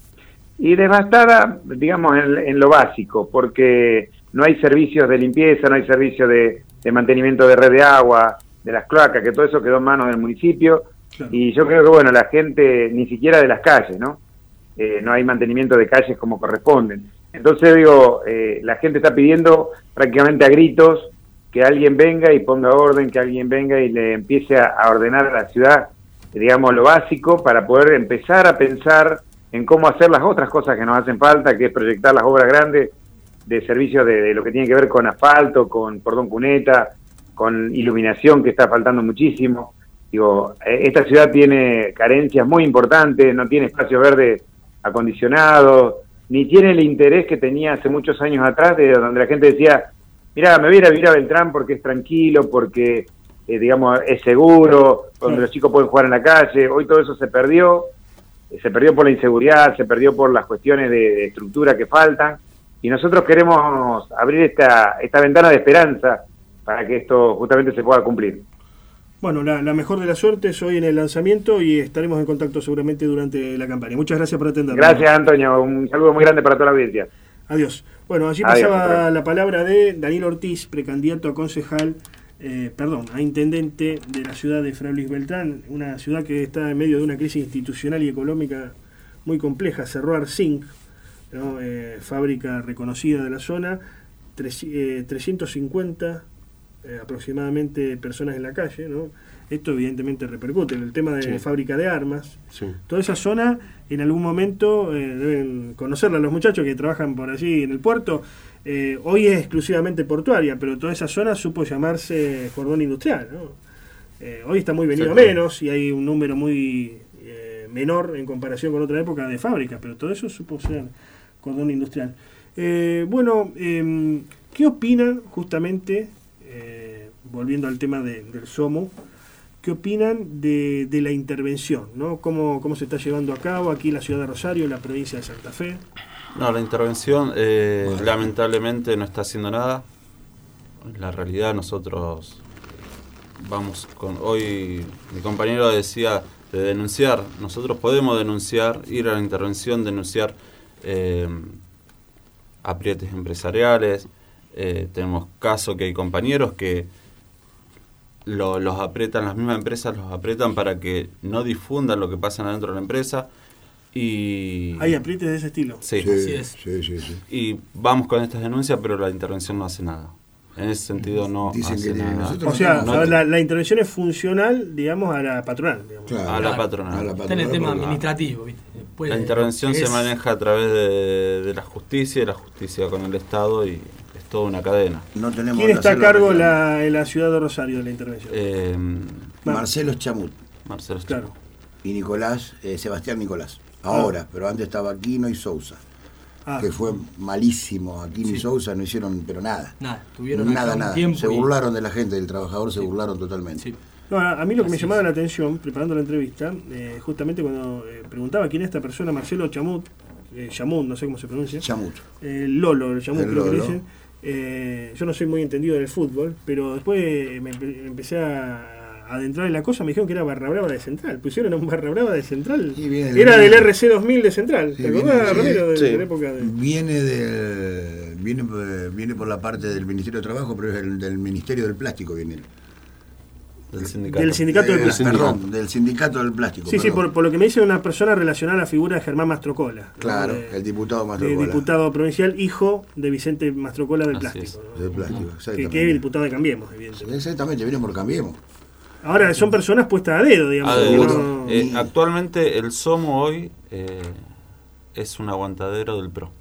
Y devastada, digamos, en, en lo básico, porque no hay servicios de limpieza, no hay servicios de, de mantenimiento de red de agua, de las cloacas, que todo eso quedó en manos del municipio, claro. Y yo creo que, bueno, la gente, ni siquiera de las calles, ¿no? Eh, no hay mantenimiento de calles como corresponden. Entonces, digo, eh, la gente está pidiendo prácticamente a gritos que alguien venga y ponga orden, que alguien venga y le empiece a, a ordenar a la ciudad, digamos, lo básico para poder empezar a pensar en cómo hacer las otras cosas que nos hacen falta, que es proyectar las obras grandes de servicios de, de lo que tiene que ver con asfalto, con cordón cuneta, con iluminación, que está faltando muchísimo. Digo, esta ciudad tiene carencias muy importantes, no tiene espacios verdes acondicionados, ni tiene el interés que tenía hace muchos años atrás, de donde la gente decía, mira, me voy a ir a vivir a Beltrán porque es tranquilo, porque, eh, digamos, es seguro, donde sí. Los chicos pueden jugar en la calle. Hoy todo eso se perdió, eh, se perdió por la inseguridad, se perdió por las cuestiones de, de estructura que faltan, y nosotros queremos abrir esta, esta ventana de esperanza para que esto justamente se pueda cumplir. Bueno, la, la mejor de las suertes hoy en el lanzamiento y estaremos en contacto seguramente durante la campaña. Muchas gracias por atendernos. Gracias, Antonio. Un saludo muy grande para toda la audiencia. Adiós. Bueno, allí Adiós, pasaba adiós. La palabra de Daniel Ortiz, precandidato a concejal, eh, perdón, a intendente de la ciudad de Fray Luis Beltrán, una ciudad que está en medio de una crisis institucional y económica muy compleja. Cerró Arzinc, ¿no? eh, fábrica reconocida de la zona, tres, eh, trescientos cincuenta Eh, aproximadamente personas en la calle, ¿no? Esto evidentemente repercute en el tema de sí. fábrica de armas. Sí. Toda esa zona en algún momento eh, deben conocerla los muchachos que trabajan por allí en el puerto. Eh, hoy es exclusivamente portuaria, pero toda esa zona supo llamarse cordón industrial, ¿no? Eh, hoy está muy venido a menos y hay un número muy eh, menor en comparación con otra época de fábricas, pero todo eso supo ser cordón industrial. Eh, bueno, eh, ¿qué opinan justamente? Eh, volviendo al tema de, del SOMO, ¿qué opinan de, de la intervención, ¿no? ¿Cómo, ¿Cómo se está llevando a cabo aquí en la ciudad de Rosario, en la provincia de Santa Fe? No, la intervención eh, bueno. lamentablemente no está haciendo nada. En la realidad nosotros vamos con... Hoy mi compañero decía de denunciar. Nosotros podemos denunciar, ir a la intervención, denunciar eh, aprietes empresariales. Eh, tenemos casos que hay compañeros que lo, los apretan, las mismas empresas los apretan para que no difundan lo que pasa adentro de la empresa. Y ¿hay aprietes de ese estilo? Sí, sí, así es. Sí, sí, sí. Y vamos con estas denuncias, pero la intervención no hace nada. En ese sentido no Dicen hace que nada. O sea, no, la, la intervención es funcional, digamos, a la patronal. Digamos. Claro, a la patronal. A la patronal. Está en el tema administrativo, ¿viste? Después la intervención se maneja a través de, de la justicia y la justicia con el Estado y es toda una cadena. No tenemos ¿Quién está a cargo la, en la ciudad de Rosario de la intervención? Eh, Marcelo Chamut. Marcelo Claro. Chamut. Y Nicolás, eh, Sebastián Nicolás. Ahora, ah. pero antes estaba Aquino y Sousa. Ah. Que fue malísimo. Aquino sí. y Sousa no hicieron, pero nada. Nada, tuvieron nada, nada. Se y... burlaron de la gente, del trabajador, se sí. burlaron totalmente. Sí. No, a, a mí lo que Así me llamaba es. la atención, preparando la entrevista, eh, justamente cuando eh, preguntaba quién es esta persona, Marcelo Chamut, eh, Chamut, no sé cómo se pronuncia. Chamut. Eh, Lolo, el Chamut el creo Lolo. que le dicen. Eh, yo no soy muy entendido del fútbol, pero después me empe- empecé a adentrar en la cosa, me dijeron que era Barra Brava de Central. Pusieron a un Barra Brava de Central. Era del R C dos mil de Central. Sí, ¿Te acordás, sí, Ramiro? De, sí. de la época de... Viene, del, viene, viene por la parte del Ministerio de Trabajo, pero es el, del Ministerio del Plástico viene. Del sindicato. Del sindicato del Eh, plástico. Perdón, del sindicato del plástico. Sí, sí, perdón. por, por lo que me dice una persona relacionada a la figura de Germán Mastrocola. Claro, eh, el diputado de Mastrocola. diputado provincial, hijo de Vicente Mastrocola del Así plástico. es. ¿no? Del plástico, Que, exactamente. que es diputado de Cambiemos, evidentemente. Exactamente, viene por Cambiemos. Ahora son personas puestas a dedo, digamos. A que dedo. no- Eh, actualmente el SOMO hoy eh, es un aguantadero del PRO.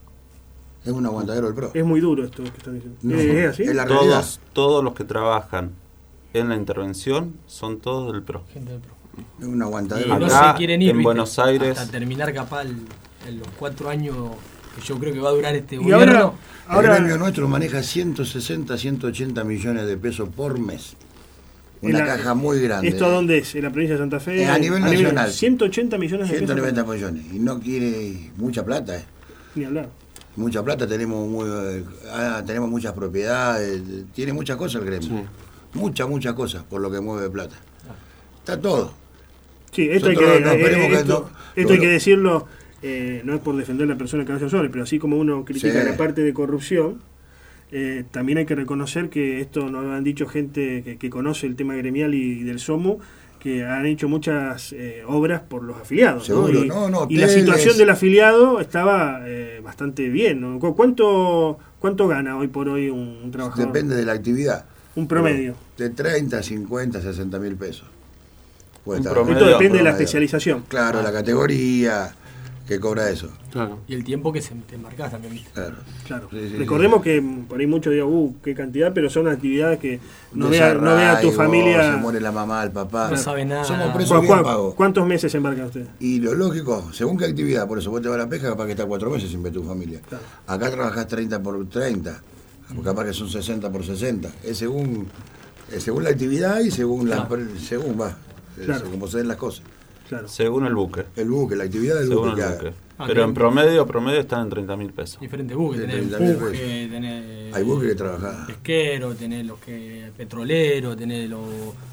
Es un aguantadero del PRO. Es muy duro esto que están diciendo. No, ¿Es así? es la realidad. Todos, todos los que trabajan en la intervención son todos del PRO. Gente del PRO. Es un Y aguantadero. no Acá, se quieren ir, en ¿viste? Buenos Aires. Hasta terminar capaz el- en los cuatro años que yo creo que va a durar este Y gobierno. ahora, ahora el gremio nuestro maneja ciento sesenta, ciento ochenta millones de pesos por mes. Una en la- caja muy grande. ¿Esto dónde es? ¿En la provincia de Santa Fe? Eh, a nivel nacional. ciento ochenta millones de ciento noventa pesos. millones. Y no quiere mucha plata, ¿eh? Ni hablar. Mucha plata, tenemos muy, eh, ah, tenemos muchas propiedades, eh, tiene muchas cosas el gremio. Sí. Muchas, muchas cosas por lo que mueve plata. Está todo. Sí, esto hay que, Nosotros no eh, esperemos que esto, no- esto hay no- que decirlo, eh, no es por defender a la persona que Cabello Suárez, pero así como uno critica Sí. la parte de corrupción, eh, también hay que reconocer que esto nos han dicho gente que, que conoce el tema gremial y, y del SOMU, que han hecho muchas eh, obras por los afiliados. ¿no? Seguro, Y, no, no, y la hoteles. situación del afiliado estaba eh, bastante bien. ¿no? ¿Cu- ¿Cuánto, ¿Cuánto gana hoy por hoy un, un trabajador? Depende de la actividad. Un promedio. De treinta, cincuenta, sesenta mil pesos. Puede Un estar. promedio. Esto depende de la Promedio. especialización. Claro, la categoría que cobra eso. Claro. Y el tiempo que se te embarcás también, ¿viste? Claro. Claro. Sí, sí, Recordemos que mm, por ahí muchos digan, uh, qué cantidad, pero son actividades que no vea, Desarraigo, no vea tu familia. Se muere la mamá, el papá. No sabe nada. Somos ¿Cu- presos cu- bien pagos. ¿Cuántos meses embarcan ustedes? Y lo lógico, según qué actividad, por eso vos te vas a la pesca, capaz que estás cuatro meses sin ver tu familia. Claro. Acá trabajás treinta por treinta, capaz que son sesenta por sesenta. Es según, es según la actividad y según la Claro. según va, es Claro. como se den las cosas. Claro. Según el buque. El buque, la actividad del Según buque el que buque. haga. Ah, Pero bien. en promedio, promedio están en treinta mil pesos. Diferentes buques, De tenés treinta mil empuje, pesos. tenés Hay buques que trabajan. pesquero, tenés los que petroleros, tenés los,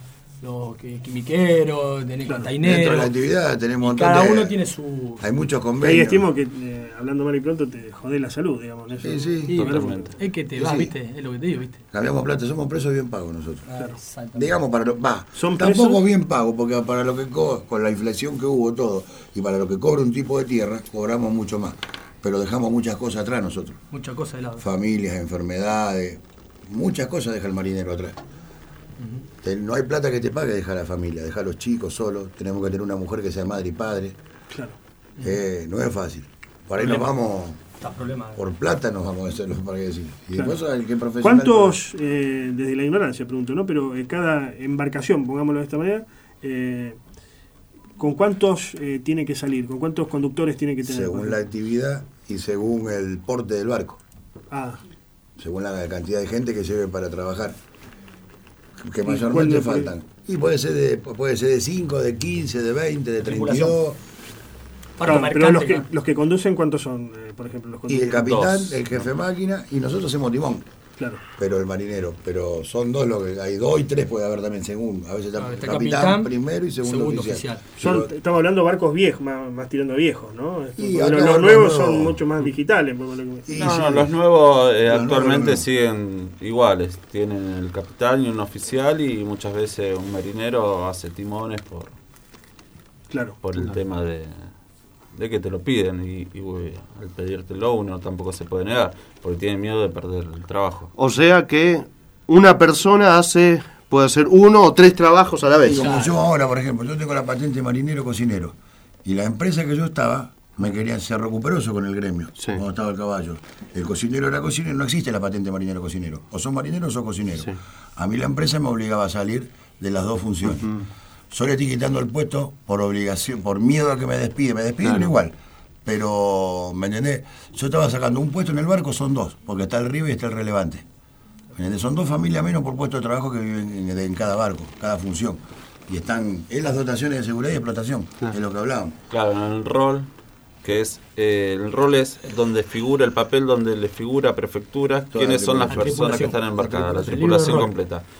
los que quimiqueros, tenés Claro. Dentro de la containeros. actividad tenemos un Y montón cada de- uno tiene su... Hay muchos Ahí convenios. estimo que, eh, hablando mal y pronto, te jodés la salud, digamos. Eso. Sí, sí. Sí, Totalmente. Es que te Sí, vas, sí. ¿viste? Es lo que te digo, ¿viste? Cambiamos plata, somos presos bien pagos nosotros. Ah, exactamente. Digamos, para lo, va, ¿Son tampoco presos? bien pago, porque para lo que co- con la inflación que hubo todo, y para lo que cobra un tipo de tierra, cobramos mucho más. Pero dejamos muchas cosas atrás nosotros. Muchas cosas de lado. Familias, enfermedades, muchas cosas deja el marinero atrás. Te- No hay plata que te pague, deja la familia, deja a los chicos solos, tenemos que tener una mujer que sea madre y padre. Claro. Eh, no es fácil. Por ahí nos Problema. vamos, Está problema. por plata nos vamos a hacerlo, para qué decir. Y Claro. después hay que profesional. ¿Cuántos, eh, desde la ignorancia pregunto, ¿no? Pero eh, cada embarcación, pongámoslo de esta manera, eh, ¿con cuántos eh, tiene que salir? ¿Con cuántos conductores tiene que tener? Según la actividad y según el porte del barco. Ah, Según la cantidad de gente que lleve para trabajar. Que ¿Y cuál mayormente le fue? faltan. Y puede ser de puede ser de cinco, de quince, de veinte, de treinta y dos. Parto claro, pero los mercante, que, claro. los que conducen, ¿cuántos son, eh, por ejemplo? Los Y el conductores? capitán, Dos. el jefe máquina, y nosotros hacemos timón. Claro. Pero el marinero. Pero son dos lo que hay, dos y tres puede haber también según. A veces está Claro, está capitán, capitán, primero y segundo, segundo oficial. oficial. Son, Pero- estamos hablando de barcos viejos, más, más tirando a viejos, ¿no? Y Porque acá los, los los nuevos nuevos- son mucho más digitales. por lo que me- y No, sí, no, los nuevos eh, Los actualmente nuevos no. siguen iguales. Tienen el capitán y un oficial y muchas veces un marinero hace timones por, Claro. por el tema de, de que te lo piden y, y, uy, al pedírtelo uno tampoco se puede negar porque tiene miedo de perder el trabajo. O sea que una persona hace puede hacer uno o tres trabajos a la Y vez. como yo ahora, por ejemplo, yo tengo la patente marinero cocinero. Y la empresa que yo estaba, me querían ser recuperoso con el gremio, Sí. cuando estaba el caballo. El cocinero era cocinero, no existe la patente marinero cocinero. O son marineros o son cocineros. Sí. A mí la empresa me obligaba a salir de las dos funciones. Yo le estoy quitando el puesto por obligación, por miedo a que me despide. Me despiden Claro. igual. Pero, ¿me entendés? Yo estaba sacando un puesto en el barco, son dos, porque está el Rive y está el Relevante. ¿Me entendés? Son dos familias menos por puesto de trabajo que viven en, en cada barco, cada función. Y están en las dotaciones de seguridad y explotación, Claro. es lo que hablábamos. Claro, en el rol, que es eh, el rol es donde figura el papel, donde le figura prefectura, Toda quiénes la son las tripulación. personas que La están embarcadas, la tripulación. tripulación El libro de completa.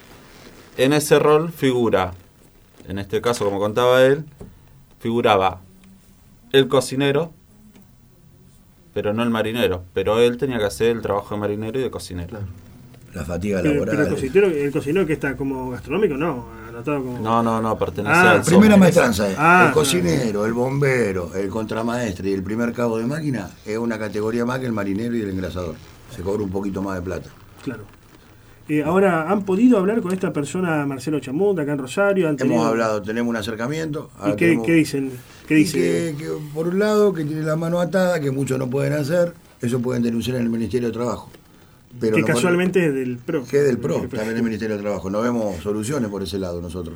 En ese rol figura, en este caso como contaba él, figuraba el cocinero, pero no el marinero, pero él tenía que hacer el trabajo de marinero y de cocinero. La fatiga Pero, laboral. pero el cocinero, el cocinero que está como gastronómico, no, anotado como... No, no, no, pertenece Ah, al Primera SOME. maestranza es Ah, el cocinero, el bombero, el contramaestre y el primer cabo de máquina es una categoría más que el marinero y el engrasador. Se cobra un poquito más de plata. Claro. Eh, ahora, ¿han podido hablar con esta persona, Marcelo Chamut, acá en Rosario? ¿Han tenido- Hemos hablado, tenemos un acercamiento. ¿Y ahora qué, tenemos- qué dicen? ¿Qué y dice? que, que, por un lado, que tiene la mano atada, que muchos no pueden hacer, eso pueden denunciar en el Ministerio de Trabajo. Pero que no casualmente es del PRO. Que es del PRO, también en el Ministerio de Trabajo. No vemos soluciones por ese lado nosotros.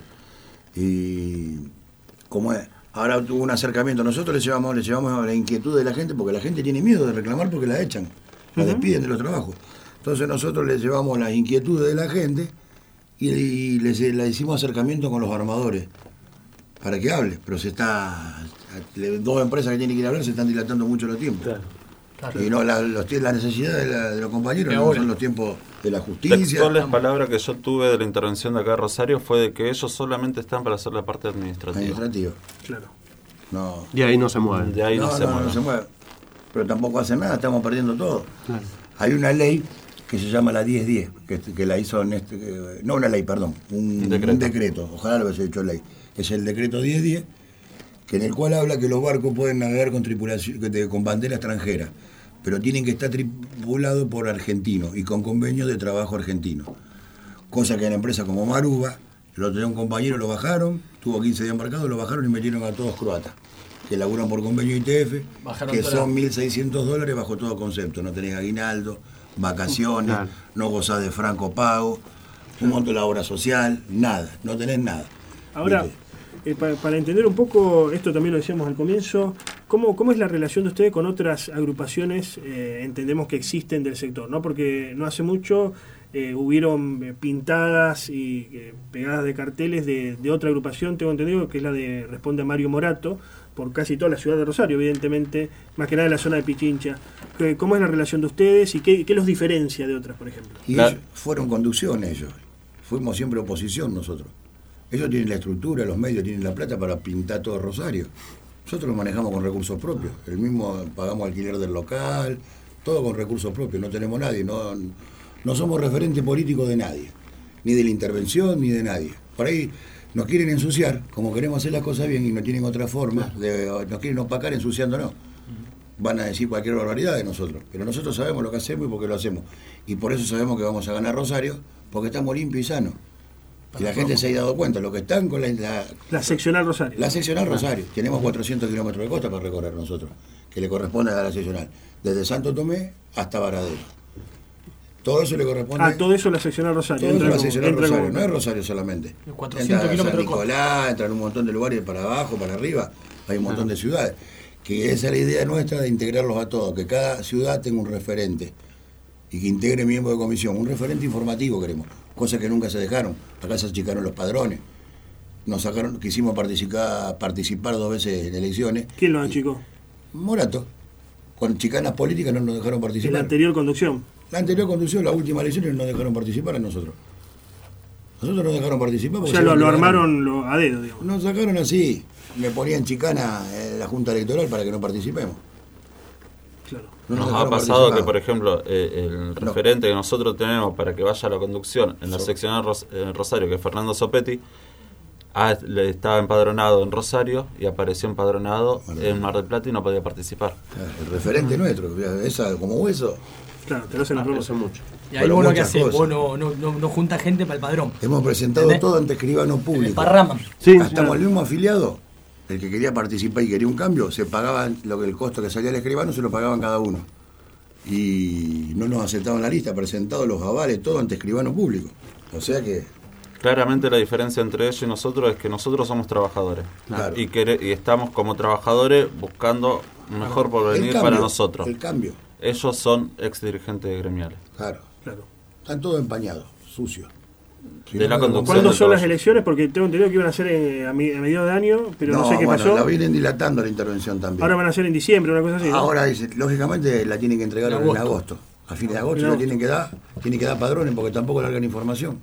Y como es, ahora tuvo un acercamiento, nosotros le llevamos, le llevamos la inquietud de la gente, porque la gente tiene miedo de reclamar porque la echan, la Ujú. despiden de los trabajos. Entonces nosotros le llevamos las inquietudes de la gente y, y les, le hicimos acercamiento con los armadores para que hable, pero se está, dos empresas que tienen que ir a hablar se están dilatando mucho los tiempos. Claro. Y no, la, los, la necesidad de, la- de los compañeros Y no ahora. son los tiempos de la justicia. Textuales palabras que yo tuve de la intervención de acá de Rosario fue de que ellos solamente están para hacer la parte administrativa. Administrativo. Claro. No. Y ahí no se mueven. De ahí no, no, se no, mueven. no se mueve. Pero tampoco hacen nada, estamos perdiendo todo. Hay una ley que se llama la diez diez, que, que la hizo en este, que- no una ley, perdón, un, Un decreto. un decreto, ojalá lo hubiese hecho ley, es el decreto diez diez, que en el cual habla que los barcos pueden navegar con tripulación, que te- con bandera extranjera, pero tienen que estar tripulados por argentinos y con convenios de trabajo argentino. Cosa que en empresas como Maruba, el otro día un compañero lo bajaron, tuvo quince días embarcado, lo bajaron y metieron a todos croatas, que laburan por convenio I T F, Bajaron que toda son la- mil seiscientos dólares bajo todo concepto. No tenés aguinaldo, vacaciones, Claro. no gozás de franco pago, un monto de la obra social, nada, no tenés nada. Ahora, ¿Viste? eh, pa- para entender un poco, esto también lo decíamos al comienzo, ¿cómo, cómo es la relación de ustedes con otras agrupaciones, eh, entendemos que existen del sector? ¿No? Porque no hace mucho eh, hubieron eh, pintadas y eh, pegadas de carteles de, de otra agrupación, tengo entendido que es la de Responde a Mario Morato, por casi toda la ciudad de Rosario, evidentemente, más que nada en la zona de Pichincha. Eh, ¿Cómo es la relación de ustedes y qué, qué los diferencia de otras, por ejemplo? Y La- ellos fueron conducción ellos, fuimos siempre oposición nosotros. Ellos tienen la estructura, los medios, tienen la plata para pintar todo Rosario. Nosotros lo manejamos con recursos propios, el mismo pagamos alquiler del local, todo con recursos propios, no tenemos nadie, no, no somos referente político de nadie, ni de la intervención, ni de nadie. Por ahí nos quieren ensuciar, como queremos hacer las cosas bien y no tienen otra forma, de, nos quieren opacar ensuciándonos. Van a decir cualquier barbaridad de nosotros, pero nosotros sabemos lo que hacemos y por qué lo hacemos. Y por eso sabemos que vamos a ganar Rosario, porque estamos limpios y sanos. Y la gente se ha dado cuenta, los que están con la, la, La seccional Rosario. la seccional Rosario, tenemos cuatrocientos kilómetros de costa para recorrer nosotros, que le corresponde a la seccional, desde Santo Tomé hasta Varadero. Todo eso le corresponde Ah, todo eso la seccional Rosario. todo eso entra la como- seccional entra Rosario, como- no es Rosario solamente. cuatrocientos Entra San kilómetros de costa. Nicolás, entra en un montón de lugares para abajo, para arriba, hay un montón de ciudades. Que esa es la idea nuestra de integrarlos a todos, que cada ciudad tenga un referente y que integre miembros de comisión, un referente informativo queremos, cosas que nunca se dejaron. Acá se achicaron los padrones, nos sacaron, quisimos participar, participar dos veces en elecciones. ¿Quién lo achicó? Morato, con chicanas políticas no nos dejaron En participar. la anterior conducción. La anterior conducción, la última elección, no nos dejaron participar a nosotros. Nosotros nos dejaron participar O porque sea, lo, sabían lo que ganaron. armaron lo- a dedo, digamos. Nos sacaron así, me ponían chicana en la Junta Electoral para que no participemos. Claro. No Nos ha dejaron pasado que, participar. por ejemplo, eh, el referente que nosotros tenemos para que vaya a la conducción en la So- seccional Ros- en Rosario, que es Fernando Sopetti, ah, le estaba empadronado en Rosario y apareció empadronado Bueno. en Mar del Plata y no podía participar. El referente nuestro, esa como hueso. Claro, te lo hacen la Eso promoción. mucho. Y ahí Bueno, vos lo que muchas haces, cosas. vos no, no, no, no junta gente para el padrón. Hemos presentado ¿Entendés? todo ante escribano El público. parraman. Sí, Estamos claro. el mismo afiliado, el que quería participar y quería un cambio, se pagaban lo que el costo que salía el escribano, se lo pagaban cada uno. Y no nos aceptaban la lista, presentados los avales, todo ante escribano público. O sea que Claramente la diferencia entre ellos y nosotros es que nosotros somos trabajadores Claro. y, quere- y estamos como trabajadores buscando un mejor porvenir el cambio, para nosotros. El cambio, Ellos son ex dirigentes gremiales. claro. Claro. Están todos empañados, sucios. Si De no, la no- conducción. ¿Cuándo de son todo las eso. elecciones? Porque tengo entendido que iban a ser eh, a, mi- a mediados de año, pero no, sé qué bueno, pasó. la vienen dilatando la intervención también. Ahora van a ser en diciembre, una cosa así. ¿no? Ahora dice, lógicamente la tienen que entregar En en agosto. agosto. A fines de agosto En la agosto. tienen que dar, tienen que dar padrones porque tampoco largan información.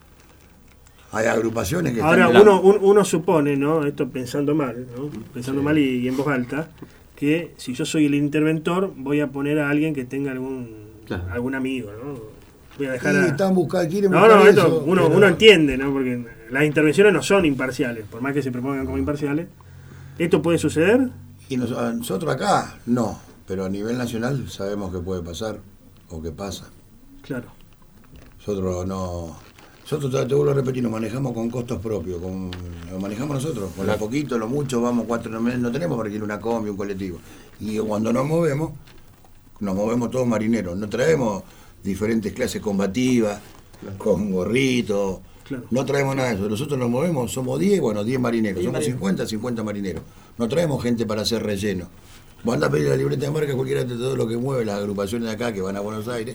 Hay agrupaciones que Ahora están en la- uno, un- uno supone, ¿no? Esto pensando mal, ¿no? Pensando mal y, y en voz alta, que si yo soy el interventor voy a poner a alguien que tenga algún Claro. algún amigo, ¿no? voy a dejar Sí, a... están buscando, quieren No, buscar no, esto eso, uno, pero- uno entiende, ¿no? Porque las intervenciones no son imparciales, por más que se propongan como imparciales. ¿Esto puede suceder? Y nos- a nosotros acá, no. Pero a nivel nacional sabemos que puede pasar o que pasa. Claro. Nosotros no... Nosotros, te vuelvo a repetir, nos manejamos con costos propios, con, lo manejamos nosotros, con lo poquito, lo mucho, vamos cuatro, no, no tenemos para ir una combi, un colectivo. Y cuando nos movemos, nos movemos todos marineros, no traemos diferentes clases combativas, con gorritos, Claro. no traemos nada de eso. Nosotros nos movemos, somos diez, bueno, diez marineros, diez somos marineros. cincuenta, cincuenta marineros. No traemos gente para hacer relleno. Vos andás a pedir la libreta de marca, cualquiera de todo lo que mueve las agrupaciones de acá que van a Buenos Aires,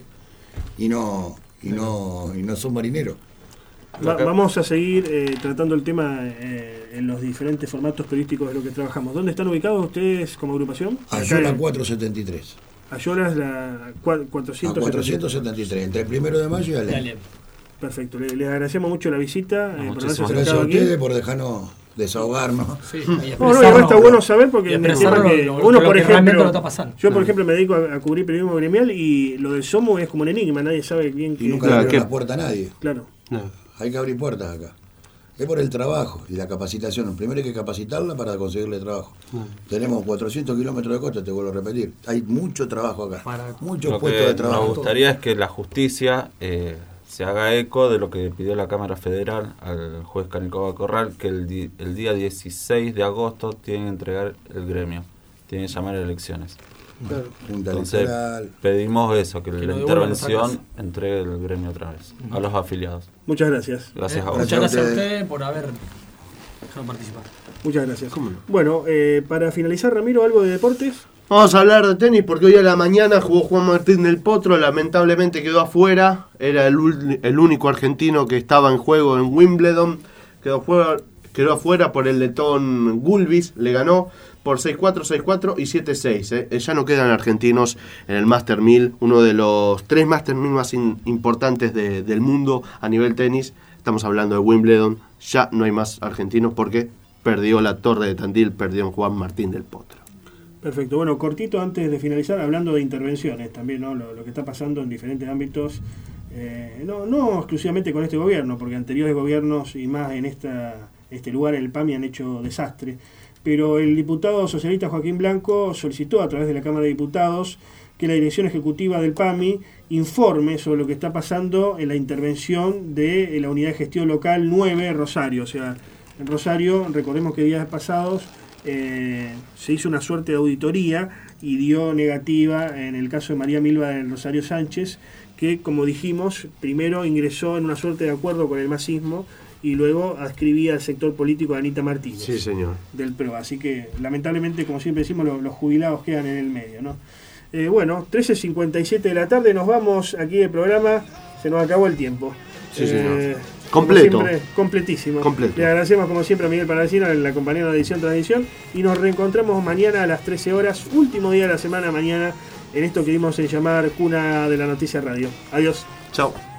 y no, y no, y no son marineros. Va- vamos a seguir eh, tratando el tema eh, en los diferentes formatos periodísticos de lo que trabajamos. ¿Dónde están ubicados ustedes como agrupación? Ayola Acá en- cuatrocientos setenta y tres. Ayola es la cua- A cuatrocientos cuatrocientos setenta y tres, entre el primero de mayo y Alem. Dale. Perfecto, le- les agradecemos mucho la visita, eh, por haberse muchísimas Gracias acercado a aquí. ustedes por dejarnos desahogarnos. Sí, y No, no, expresarlo, igual está bueno saber porque y es un expresarlo tema que lo- uno, lo por que realmente ejemplo, lo está pasando. yo por ejemplo me dedico a, a cubrir periodismo gremial y lo del SOMO es como un enigma, nadie sabe bien Y qué. nunca Claro, le abrieron que- la puerta a nadie. Claro, Hay que abrir puertas acá. Es por el trabajo y la capacitación. Primero hay que capacitarla para conseguirle trabajo. Tenemos cuatrocientos kilómetros de costa, te vuelvo a repetir. Hay mucho trabajo acá. Para- Muchos Lo puestos que de nos trabajo. gustaría es que la justicia eh, se haga eco de lo que pidió la Cámara Federal al juez Canicoba Corral, que el, di- el día dieciséis de agosto tienen que entregar el gremio, tienen que llamar a elecciones. claro. Junta Entonces electoral. pedimos eso, que, Que la lo devuelvan a intervención sacas. entregue el gremio otra vez, a los afiliados. Muchas gracias. Gracias Eh, a vos. Muchas gracias a ustedes. ustedes por haber dejado participar. Muchas gracias. Bueno, eh, para finalizar, Ramiro, ¿algo de deportes? Vamos a hablar de tenis porque hoy a la mañana jugó Juan Martín del Potro, lamentablemente quedó afuera, era el, ul- el único argentino que estaba en juego en Wimbledon, quedó afuera, quedó afuera por el letón Gulbis, le ganó por seis cuatro, seis cuatro y siete seis. Eh. Ya no quedan argentinos en el Master mil, uno de los tres Master mil más in- importantes de- del mundo a nivel tenis. Estamos hablando de Wimbledon, ya no hay más argentinos porque perdió la Torre de Tandil, perdió en Juan Martín del Potro. Perfecto. Bueno, cortito antes de finalizar, hablando de intervenciones también, ¿no? Lo, lo que está pasando en diferentes ámbitos, eh, no, no exclusivamente con este gobierno, porque anteriores gobiernos y más en esta, este lugar, el PAMI, han hecho desastre. Pero el diputado socialista Joaquín Blanco solicitó a través de la Cámara de Diputados que la Dirección Ejecutiva del PAMI informe sobre lo que está pasando en la intervención de la Unidad de Gestión Local nueve Rosario. O sea, en Rosario, recordemos que días pasados eh, se hizo una suerte de auditoría y dio negativa en el caso de María Milva del Rosario Sánchez, que, como dijimos, primero ingresó en una suerte de acuerdo con el masismo y luego adscribía al sector político de Anita Martínez, Sí, señor. del P R O. Así que, lamentablemente, como siempre decimos, los, los jubilados quedan en el medio, ¿no? Eh, bueno, trece cincuenta y siete de la tarde, nos vamos aquí del programa, se nos acabó el tiempo. Sí, señor. como Completo. siempre, completísimo. Completo. Le agradecemos como siempre a Miguel Paladino en la compañía de edición transmisión y nos reencontramos mañana a las trece horas, último día de la semana mañana, en esto que dimos en llamar Cuna de la Noticia Radio. Adiós. Chao.